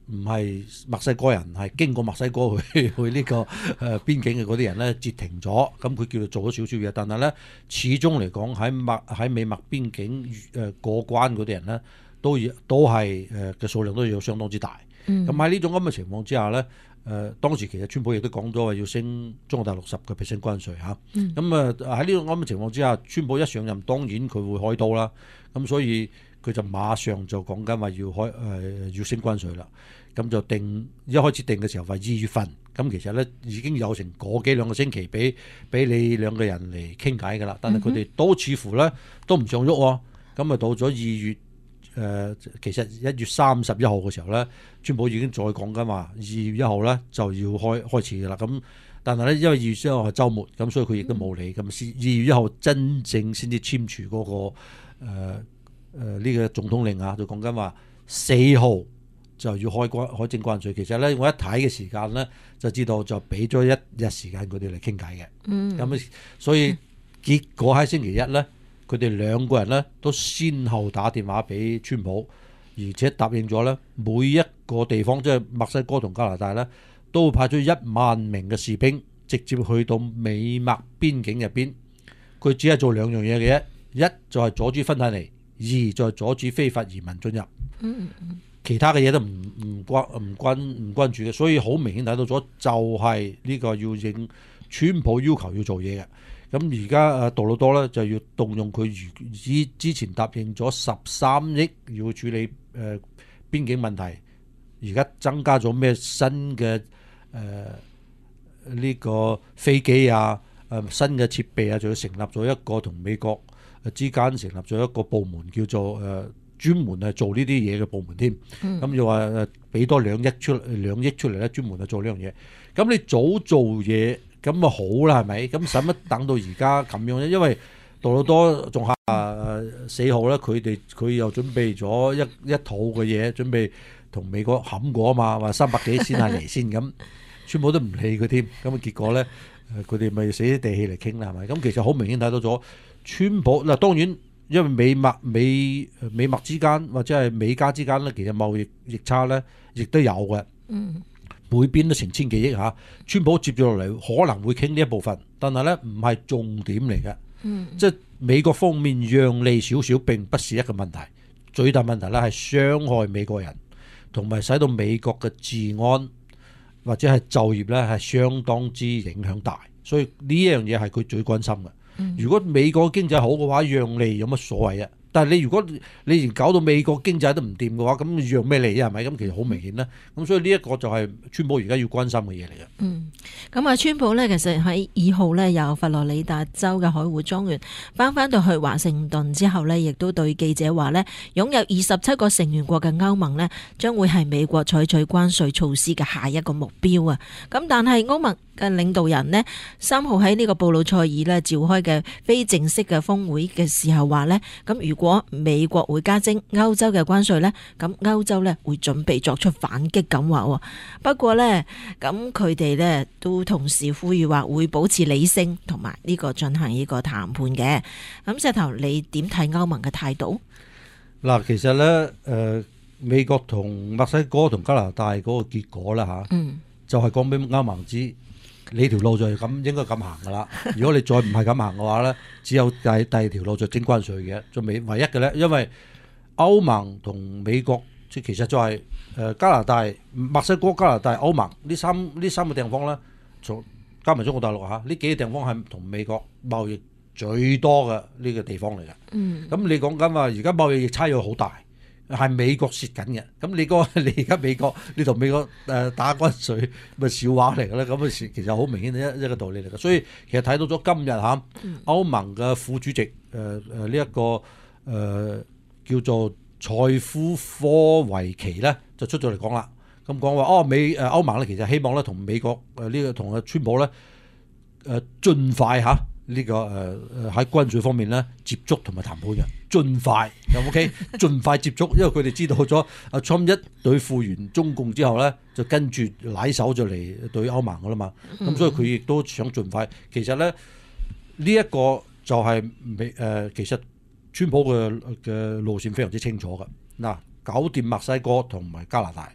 S7: 唔係墨西哥人，係經過墨西哥去去呢個誒邊境嘅嗰啲人咧截停咗，咁佢叫做做咗少少嘢，但係咧始終嚟講喺墨喺美墨邊境誒過關嗰啲人咧，都都係誒嘅數量都有相當之大。咁喺呢種咁嘅情況之下咧，誒、呃、當時其實川普亦都講咗話要升中國大陸十個 percent 關稅嚇。咁啊喺呢種咁嘅情況之下，川普一上任當然佢會開刀啦。咁所以佢就馬上就講緊話要開誒、呃、要升關稅啦。咁就定一開始定嘅時候話二月份。咁其實咧已經有成個幾兩個星期俾俾你兩個人嚟傾偈㗎啦。但係佢哋都似乎咧都唔想喐喎。咁啊到咗二月。誒、呃，其實一月三十一號嘅時候咧，川普已經再講緊話，二月一號咧就要開開始嘅啦。咁但係咧，因為二月一號係週末，咁所以佢亦都冇理。咁先二月一號真正先至簽署嗰、那個誒誒呢個總統令啊，就講緊話四號就要開關開徵關稅。其實咧，我一睇嘅時間咧，就知道就俾咗一日時間佢哋嚟傾偈嘅。嗯，咁所以結果喺星期一咧。佢哋兩個人咧都先後打電話俾川普，而且答應咗咧每一個地方，即係墨西哥同加拿大咧，都會派出一萬名嘅士兵，直接去到美墨邊境入邊。佢只係做兩樣嘢嘅啫，一就係阻止芬太尼，二就係阻止非法移民進入。嗯嗯，其他嘅嘢都唔唔關唔關唔關注嘅，所以好明顯睇到咗，就係呢個要應川普要求要做嘢嘅。咁而家誒杜魯多咧就要動用佢如之之前答應咗十三億要處理誒、呃、邊境問題，而家增加咗咩新嘅誒呢個飛機啊、誒、呃、新嘅設備啊，仲要成立咗一個同美國之間成立咗一個部門，叫做誒、呃、專門係做呢啲嘢嘅部門添。咁又話誒俾多兩億出兩億出嚟咧，專門係做呢樣嘢。咁你早做嘢。咁啊好啦，係咪？咁使乜等到而家咁樣咧？因為杜魯多仲下四號咧，佢哋佢又準備咗一一套嘅嘢，準備同美國冚過啊嘛，話三百幾先係嚟先咁，全部都唔理佢添。咁啊結果咧，佢哋咪死啲地氣嚟傾啦，係咪？咁其實好明顯睇到咗，川普嗱當然因為美墨美美墨之間或者係美加之間咧，其實貿易逆差咧，亦都有嘅。嗯。每邊都成千幾億嚇，川普接住落嚟可能會傾呢一部分，但係咧唔係重點嚟嘅。嗯，即係美國方面讓利少少並不是一個問題，最大問題咧係傷害美國人，同埋使到美國嘅治安或者係就業咧係相當之影響大，所以呢樣嘢係佢最關心嘅。嗯，如果美國經濟好嘅話，讓利有乜所謂啊？但係你如果你連搞到美國經濟都唔掂嘅話，咁讓咩利啊？係咪？咁其實好明顯啦。咁所以呢一個就係川普而家要關心嘅嘢嚟嘅。嗯，咁啊，川普呢，其實喺二號呢，由佛羅里達州嘅海湖莊園翻翻到去華盛頓之後呢，亦都對記者話呢，擁有二十七個成員國嘅歐盟呢，將會係美國採取關稅措施嘅下一個目標啊。咁但係歐盟嘅領導人呢，三號喺呢個布魯塞爾呢召開嘅非正式嘅峰會嘅時候話呢，咁如果如果美國會加徵歐洲嘅關稅呢，咁歐洲呢會準備作出反擊咁話。不過呢，咁佢哋呢都同時呼籲話會保持理性同埋呢個進行呢個談判嘅。咁石頭，你點睇歐盟嘅態度？嗱，其實呢，誒、呃，美國同墨西哥同加拿大嗰個結果啦吓，嗯，就係講俾歐盟知。你條路就係咁應該咁行噶啦。如果你再唔係咁行嘅話咧，只有第第二條路就徵關稅嘅，就唯唯一嘅咧。因為歐盟同美國即其實就係誒加拿大、墨西哥、加拿大、歐盟呢三呢三個地方咧，從加埋中國大陸嚇呢幾個地方係同美國貿易最多嘅呢個地方嚟嘅。嗯，咁你講緊話而家貿易逆差異好大。係美國蝕緊嘅，咁你個你而家美國你同美國誒打關稅咪笑話嚟嘅咧？咁啊其實好明顯一一個道理嚟嘅，所以其實睇到咗今日嚇歐盟嘅副主席誒誒呢一個誒、呃、叫做塞夫科維奇咧就出咗嚟講啦，咁講話哦美誒歐盟咧其實希望咧同美國誒呢個同阿川普咧誒盡快嚇。呢、這個誒誒喺關稅方面咧接觸同埋談判嘅，盡快有冇 OK？盡快接觸，因為佢哋知道咗阿川一對付完中共之後咧，就跟住攬手就嚟對歐盟噶啦嘛。咁、嗯、所以佢亦都想盡快。其實咧呢一、這個就係美誒，其實川普嘅嘅路線非常之清楚嘅。嗱，搞掂墨西哥同埋加拿大，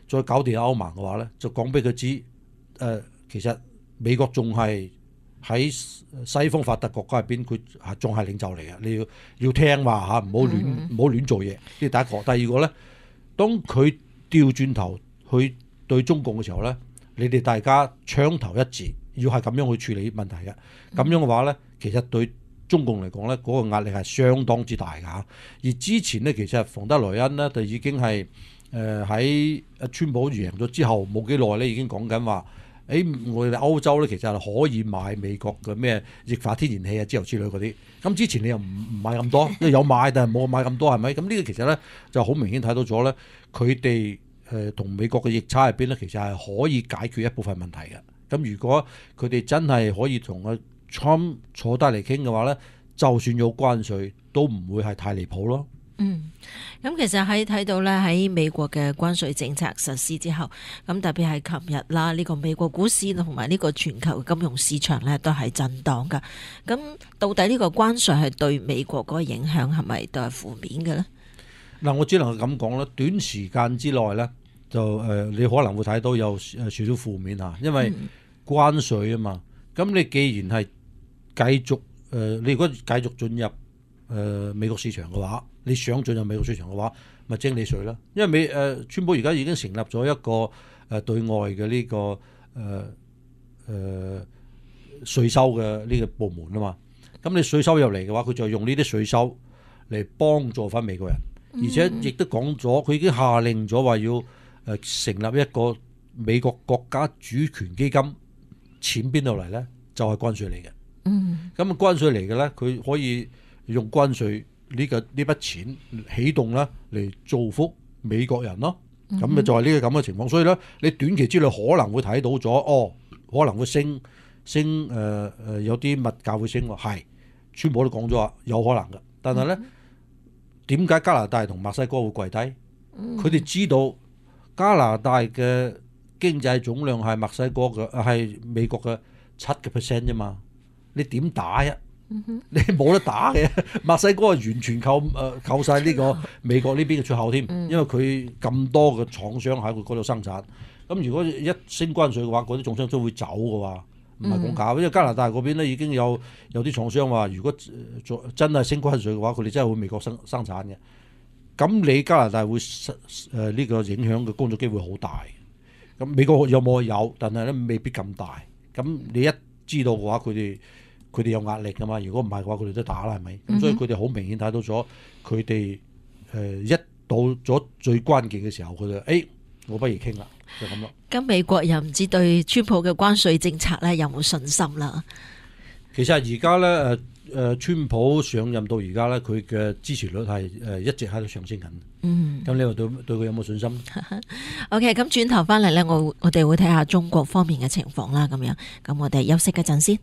S7: 再搞掂歐盟嘅話咧，就講俾佢知，誒、呃、其實美國仲係喺西方發達國家入邊，佢係仲係領袖嚟嘅，你要要聽話嚇，唔好亂唔好亂做嘢。呢第一個，第二個咧，當佢調轉頭去對中共嘅時候咧，你哋大家槍頭一致，要係咁樣去處理問題嘅。咁樣嘅話咧，其實對中共嚟講咧，嗰、那個壓力係相當之大㗎。而之前咧，其實馮德萊恩咧就已經係誒喺川普贏咗之後冇幾耐咧，已經講緊話。誒，我哋歐洲咧其實係可以買美國嘅咩液化天然氣啊之類之類嗰啲。咁之前你又唔唔買咁多，有買但係冇買咁多係咪？咁呢個其實咧就好明顯睇到咗咧，佢哋誒同美國嘅逆差入邊咧，其實係可以解決一部分問題嘅。咁如果佢哋真係可以同阿 Trump 坐低嚟傾嘅話咧，就算有關稅都唔會係太離譜咯。
S6: 嗯，咁其實喺睇到咧喺美國嘅關稅政策實施之後，咁特別係琴日啦，呢個美國股市同埋呢個全球金融市場咧都係震盪噶。咁到底呢個關稅係對美國嗰個影響係咪都係負面嘅咧？嗱，
S7: 我只能係咁講啦，短時間之內咧就誒，你可能會睇到有誒少少負面嚇，因為關稅啊嘛。咁你既然係繼續誒，你如果繼續進入誒美國市場嘅話，你想進入美國市場嘅話，咪徵你稅啦。因為美誒、呃、川普而家已經成立咗一個誒、呃、對外嘅呢、這個誒誒稅收嘅呢個部門啊嘛。咁你稅收入嚟嘅話，佢就用呢啲稅收嚟幫助翻美國人，而且亦都講咗，佢已經下令咗話要誒、呃、成立一個美國國家主權基金，錢邊度嚟咧？就係、是、關稅嚟嘅。嗯，咁啊關稅嚟嘅咧，佢可以用關稅。呢、這個呢筆錢起動啦，嚟造福美國人咯。咁咪就係呢個咁嘅情況。所以咧，你短期之內可能會睇到咗，哦，可能會升升誒誒、呃，有啲物價會升喎。係，川普都講咗話有可能嘅。但係咧，點解加拿大同墨西哥會跪低？佢哋知道加拿大嘅經濟總量係墨西哥嘅，係美國嘅七個 percent 啫嘛。你點打呀？你冇得打嘅，墨西哥係完全靠誒靠晒呢個美國呢邊嘅出口添，因為佢咁多嘅廠商喺佢嗰度生產。咁如果一升關稅嘅話，嗰啲廠商都會走嘅話，唔係講假。因為加拿大嗰邊咧已經有有啲廠商話，如果真係升關稅嘅話，佢哋真係會美國生生產嘅。咁你加拿大會誒呢個影響嘅工作機會好大。咁美國有冇有？但係咧未必咁大。咁你一知道嘅話，佢哋。佢哋有壓力噶嘛？如果唔係嘅話，佢哋都打啦，係咪？咁、嗯、所以佢哋好明顯睇到咗，佢哋誒一到咗最關鍵嘅時候，佢就誒，我不如傾啦，就咁咯。
S6: 咁美國又唔知對川普嘅關稅政策咧有冇信心啦？
S7: 其實而家咧誒誒，川普上任到而家咧，佢嘅支持率係誒一直喺度上升緊。嗯。咁你話對對佢有冇信心
S6: ？OK， 咁轉頭翻嚟咧，我我哋會睇下中國方面嘅情況啦。咁樣，咁我哋休息一陣先。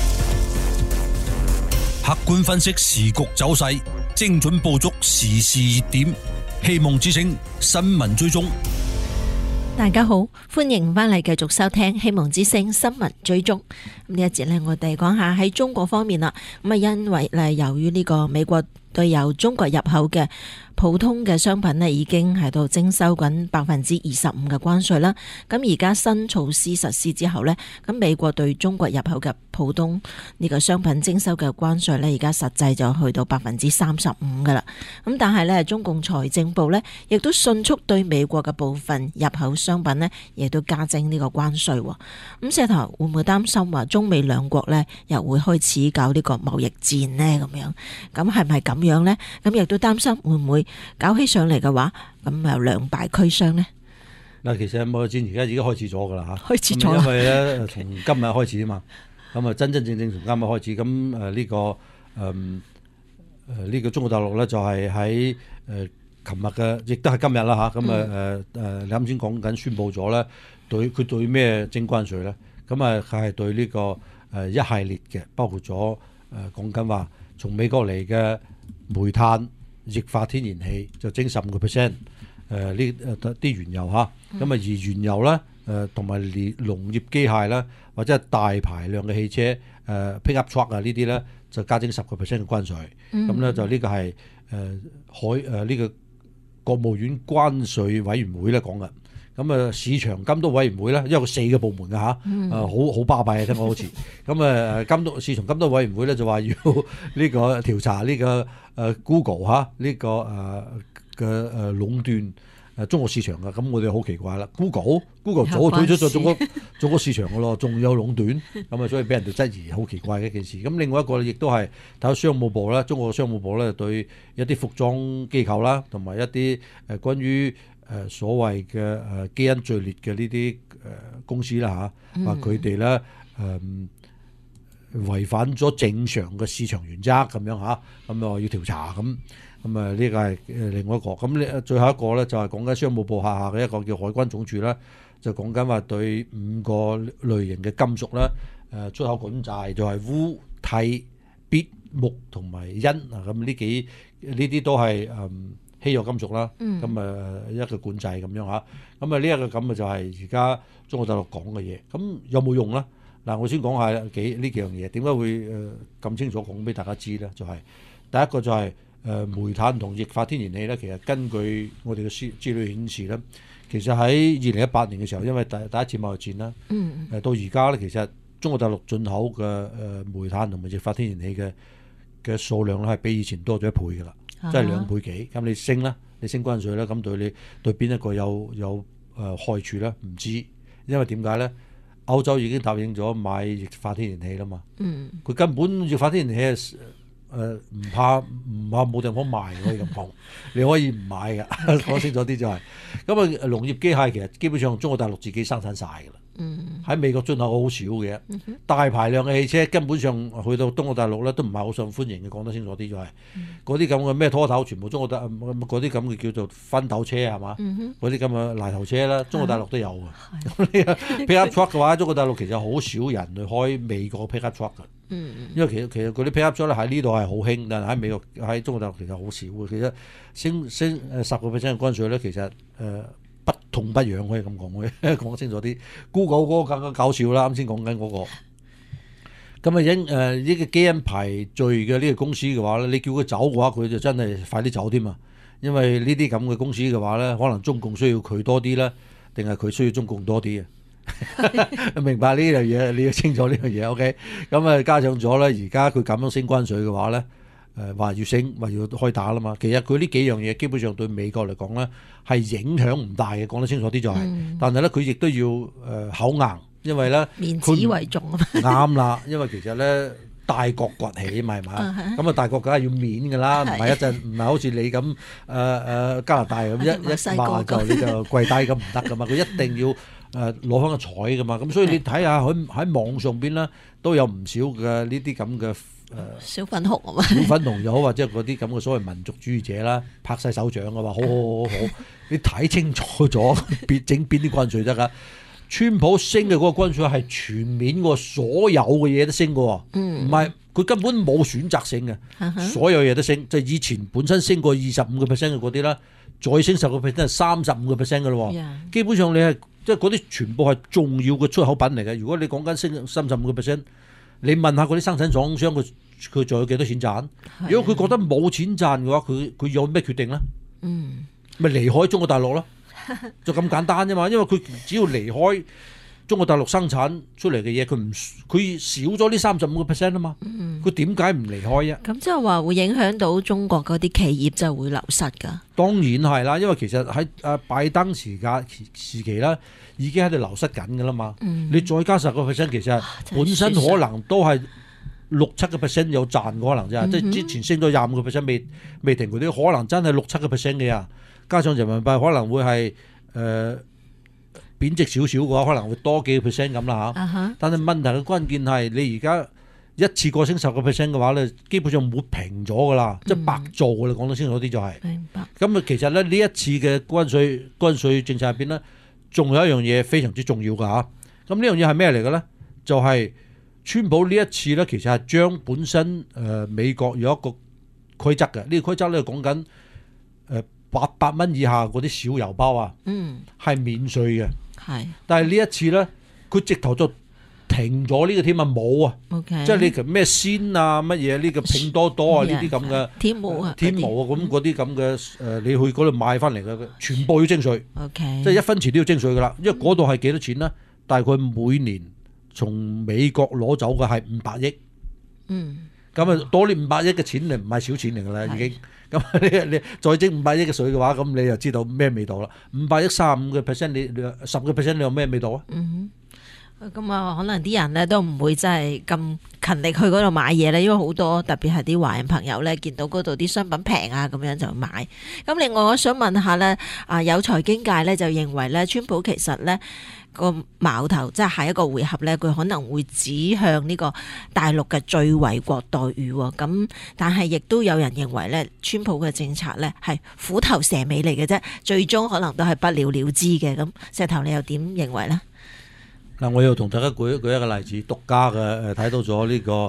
S5: 客觀分析時局走勢，精準捕捉時事熱點，希望之聲新聞追蹤。
S6: 大家好，歡迎翻嚟繼續收聽希望之聲新聞追蹤。呢一節呢，我哋講下喺中國方面啦。咁啊，因為咧，由於呢個美國對由中國入口嘅普通嘅商品呢，已經喺度徵收緊百分之二十五嘅關稅啦。咁而家新措施實施之後呢，咁美國對中國入口嘅普通呢個商品徵收嘅關稅呢，而家實際就去到百分之三十五噶啦。咁但係呢，中共財政部呢，亦都迅速對美國嘅部分入口商品呢，亦都加徵呢個關稅。咁石頭會唔會擔心話中美兩國呢，又會開始搞呢個貿易戰呢？咁樣咁係咪咁樣呢？咁亦都擔心會唔會搞起上嚟嘅話，咁又兩敗俱傷呢？
S7: 嗱，其實貿易戰而家已經開始咗噶啦嚇，
S6: 開始咗，
S7: 因為咧從今日開始啊嘛，咁啊真真正正從今日開始，咁誒呢個誒誒呢個中國大陸咧就係喺誒琴日嘅，亦都係今日啦嚇，咁啊誒誒你啱先講緊宣佈咗咧，對佢對咩徵關稅咧？咁啊佢係對呢個誒一系列嘅，包括咗誒講緊話從美國嚟嘅煤炭、液化天然氣就徵十五個 percent，誒呢誒啲原油嚇，咁啊而原油咧誒同埋連農業機械啦，或者係大排量嘅汽車誒 pickup truck 啊呢啲咧就加徵十個 percent 嘅關稅，咁咧就呢個係誒海誒呢個國務院關稅委員會咧講嘅， 咁啊市場監督委員會咧，因為有四個部門㗎嚇，啊、
S6: 嗯、
S7: 好好巴閉啊，聽講好似。咁啊監督市場監督委員會咧就話要呢個調查呢、呢個誒 Google 嚇、呢、呢個誒嘅誒壟斷。誒中國市場嘅，咁我哋好奇怪啦。Google Google 早推出咗中國中國市場嘅咯，仲有壟斷，咁啊所以俾人哋質疑，好奇怪嘅一件事。咁另外一個亦都係睇到商務部啦，中國商務部咧對一啲服裝機構啦，同埋一啲誒關於誒所謂嘅誒基因序列嘅呢啲誒公司啦嚇，話佢哋咧誒違反咗正常嘅市場原則咁樣嚇，咁啊要調查咁。咁啊，呢個係誒另外一個，咁呢最後一個咧就係講緊商務部下下嘅一個叫海關總署啦，就講緊話對五個類型嘅金屬咧誒出口管制，就係鎢、銻、鉋、鉬同埋銦啊，咁呢幾呢啲都係誒稀有金屬啦，咁啊一個管制咁樣嚇，咁啊呢一個咁啊就係而家中國大陸講嘅嘢，咁有冇用咧？嗱，我先講下幾呢幾樣嘢，點解會誒咁清楚講俾大家知咧？就係第一個就係。誒煤炭同液化天然氣咧，其實根據我哋嘅資資料顯示咧，其實喺二零一八年嘅時候，因為第第一次貿易戰啦，誒、嗯、到而家咧，其實中國大陸進口嘅誒煤炭同埋液化天然氣嘅嘅數量咧，係比以前多咗一倍㗎啦，即係、啊、兩倍幾。咁你升啦，你升關稅啦，咁對你對邊一個有有誒害處咧？唔知，因為點解咧？歐洲已經答應咗買液化天然氣啦嘛，佢、嗯、根本液化天然氣係。誒唔、呃、怕唔怕冇地方賣，可以咁講，你可以唔買㗎，講清楚啲就係、是。咁啊，農業機械其實基本上中國大陸自己生產晒㗎啦。喺、嗯、美國進口好少嘅，嗯、哼大排量嘅汽車根本上去到中國大陸咧都唔係好受歡迎嘅。講得清楚啲就係、是，嗰啲咁嘅咩拖頭全部中國大嗰啲咁嘅叫做分斗車係嘛？嗰啲咁嘅泥頭車啦，中國大陸都有嘅。Pickup truck 嘅話，中國大陸其實好少人去開美國 pickup truck 嘅。嗯、因為其實其實嗰啲 pickup truck 咧喺呢度係好興，但係喺美國喺中國大陸其實好少嘅。其實升升誒十個 percent 嘅關稅咧，其實誒。呃不痛不癢可以咁講嘅，講清楚啲。Google 嗰個更加搞笑啦，啱先講緊嗰個。咁啊因誒呢個基因排序嘅呢個公司嘅話咧，你叫佢走嘅話，佢就真係快啲走添啊！因為呢啲咁嘅公司嘅話咧，可能中共需要佢多啲啦，定係佢需要中共多啲啊？明白呢樣嘢，你要清楚呢樣嘢。OK，咁啊加上咗咧，而家佢咁樣升關稅嘅話咧。誒話要升，話要開打啦嘛。其實佢呢幾樣嘢基本上對美國嚟講咧係影響唔大嘅，講得清楚啲就係、是。嗯、但係咧佢亦都要誒、呃、口硬，因為咧
S6: 面子為重啊嘛。
S7: 啱啦，因為其實咧大國崛起嘛係嘛，咁啊大國梗係要面㗎啦，唔係一陣唔係好似你咁誒誒加拿大咁一一話就你就跪低咁唔得㗎嘛，佢一定要誒攞翻個彩㗎嘛。咁所以你睇下喺喺網上邊咧都有唔少嘅呢啲咁嘅。誒
S6: 小粉紅啊嘛，
S7: 小粉紅又好，或者嗰啲咁嘅所謂民族主義者啦，拍晒手掌嘅話，好好好好好，你睇清楚咗，別整邊啲關稅得㗎？川普升嘅嗰個關稅係全面喎，所有嘅嘢都升嘅喎，唔係佢根本冇選擇性嘅，嗯、所有嘢都升。就係、以前本身升過二十五個 percent 嘅嗰啲啦，再升十個 percent 係三十五個 percent 嘅咯。Yeah. 基本上你係即係嗰啲全部係重要嘅出口品嚟嘅。如果你講緊升三十五個 percent。你問下嗰啲生產廠商，佢佢仲有幾多錢賺？如果佢覺得冇錢賺嘅話，佢佢有咩決定咧？嗯，咪離開中國大陸咯，就咁簡單啫嘛。因為佢只要離開中國大陸生產出嚟嘅嘢，佢唔佢少咗呢三十五個 percent 啊嘛。佢點解唔離開啊？
S6: 咁即係話會影響到中國嗰啲企業就會流失㗎。當
S7: 然係啦，因為其實喺誒拜登時間時期啦。已經喺度流失緊㗎啦嘛，嗯、你再加十個 percent， 其實本身可能都係六七個 percent 有賺嘅可能啫，嗯、哼即係之前升到廿五個 percent 未未停嗰啲，可能真係六七個 percent 嘅啊。加上人民幣可能會係誒、呃、貶值少少嘅話，可能會多幾個 percent 咁啦嚇。啊、哈但係問題嘅關鍵係你而家一次過升十個 percent 嘅話咧，基本上冇平咗㗎啦，嗯、即係白做㗎啦。講得清楚啲就係、是。明白。咁啊，其實咧呢一次嘅關稅關稅政策入邊咧。仲有一樣嘢非常之重要㗎嚇，咁呢樣嘢係咩嚟嘅咧？就係、是、川普呢一次咧，其實係將本身誒、呃、美國有一個規則嘅，呢、這個規則咧講緊誒八百蚊以下嗰啲小郵包啊，嗯，係免稅嘅，係。但係呢一次咧，佢直頭就剔停咗呢個添啊，冇啊。
S6: OK，
S7: 即係你個咩先啊乜嘢呢個拼多多啊呢啲咁嘅
S6: 天貓啊，
S7: 天貓啊咁嗰啲咁嘅誒，你去嗰度買翻嚟嘅全部要徵稅。
S6: OK，
S7: 即係一分錢都要徵稅噶啦，因為嗰度係幾多錢呢？大概每年從美國攞走嘅係五百億。
S6: 嗯。
S7: 咁啊，多呢五百億嘅錢，你唔係少錢嚟㗎啦，已經。咁你你再徵五百億嘅稅嘅話，咁你就知道咩味道啦。五百億三十五個 percent，你你十個 percent，你有咩味道啊？
S6: 嗯哼，咁啊，可能啲人咧都唔會真係咁勤力去嗰度買嘢咧，因為好多特別係啲華人朋友咧，見到嗰度啲商品平啊，咁樣就買。咁另外，我想問下咧，啊有財經界咧就認為咧，川普其實咧，個矛頭即係下一個回合咧，佢可能會指向呢個大陸嘅最惠國待遇喎。咁但係亦都有人認為咧，川普嘅政策咧係虎頭蛇尾嚟嘅啫，最終可能都係不了了之嘅。咁石頭你又點認為呢？
S7: 嗱，我要同大家舉舉一個例子，獨家嘅誒睇到咗呢、這個誒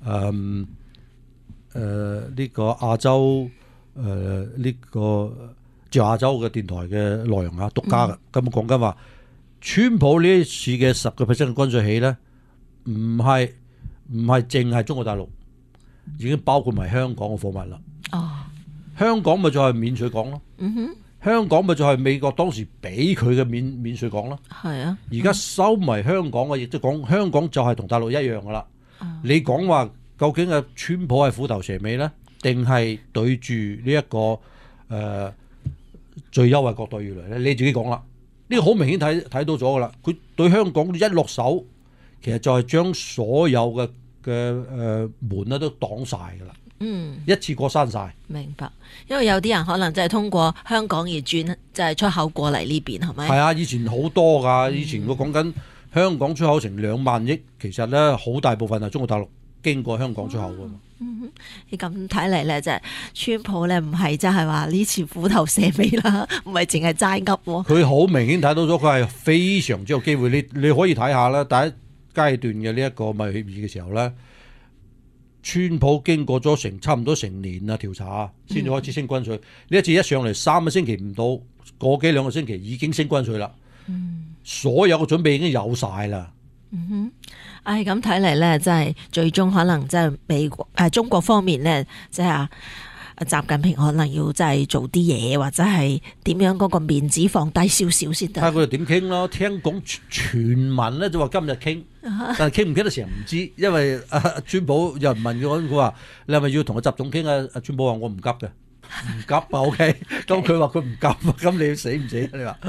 S7: 誒呢個亞洲誒呢、呃這個自由亞洲嘅電台嘅內容啊，獨家嘅咁講緊話。川普呢一次嘅十個 percent 嘅關稅起咧，唔係唔係淨係中國大陸，已經包括埋香港嘅貨物啦。哦，香港咪就係免稅港咯。嗯哼，香港咪就係美國當時俾佢嘅免免稅港咯。係啊，而家收埋香港嘅，亦都講香港就係同大陸一樣噶啦。嗯、你講話究竟係川普係虎頭蛇尾咧，定係對住呢一個誒、呃、最優惠國待遇嚟咧？你自己講啦。呢個好明顯睇睇到咗噶啦，佢對香港一落手，其實就係將所有嘅嘅誒門咧都擋晒噶啦，嗯，一次過閂晒。
S6: 明白，因為有啲人可能真係通過香港而轉，即係出口過嚟呢邊，係咪？
S7: 係啊，以前好多噶，以前我講緊香港出口成兩萬億，其實咧好大部分係中國大陸經過香港出口噶嘛。
S6: 嗯，你咁睇嚟咧，就係川普咧唔係真係話呢次虎頭蛇尾啦，唔係淨係齋噏喎。
S7: 佢好明顯睇到咗，佢係非常之有機會。你你可以睇下啦，第一階段嘅呢一個貿易協議嘅時候咧，川普經過咗成差唔多成年啊調查，先至開始升關稅。呢、嗯、一次一上嚟三個星期唔到，個幾兩個星期已經升關稅啦。嗯，所有嘅準備已經有晒啦。
S6: 嗯哼，唉，咁睇嚟咧，真係最終可能即係美國誒、呃、中國方面咧，即係啊習近平可能要真係做啲嘢，或者係點樣嗰個面子放低少少先得。
S7: 睇佢哋點傾咯？聽講傳聞咧就話今日傾，但係傾唔傾得成唔知，因為阿、啊、川普有人問佢，佢話你係咪要同阿習總傾啊？阿川普話我唔急嘅，唔急啊 OK。咁佢話佢唔急，咁你死唔死？你話？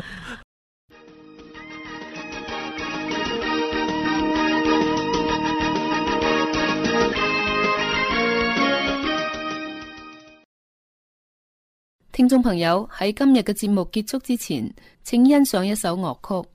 S2: 聽眾朋友，喺今日嘅節目結束之前，請欣賞一首樂曲。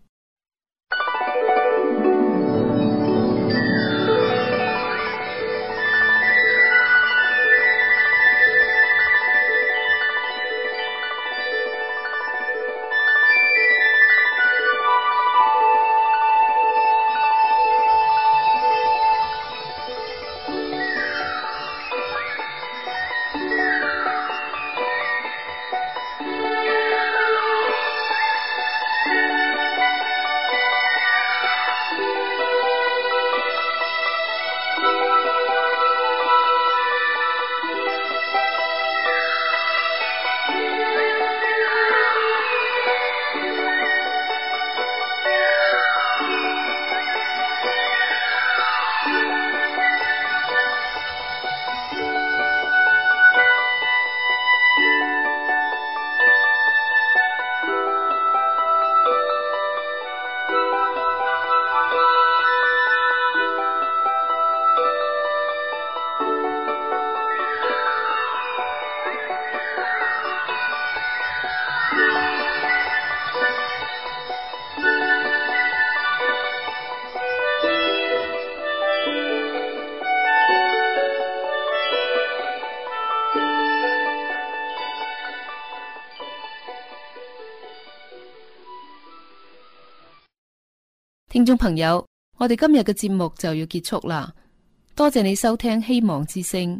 S2: 聽眾朋友，我哋今日嘅節目就要結束啦，多謝你收聽希望之聲。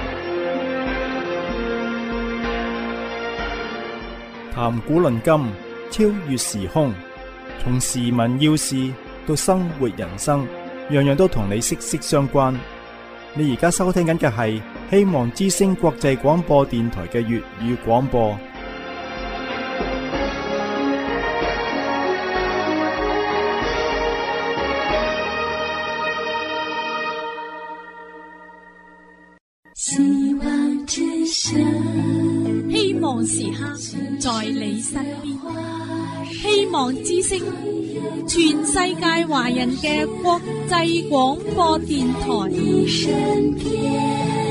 S1: 談古論今，超越時空，從時聞要事到生活人生， 樣樣都同你息息相關。你而家收聽緊嘅係希望之聲國際廣播電台嘅粵語廣播。
S8: 希望之聲，希望時刻在你身邊。希望之聲，全世界華人嘅國際廣播電台。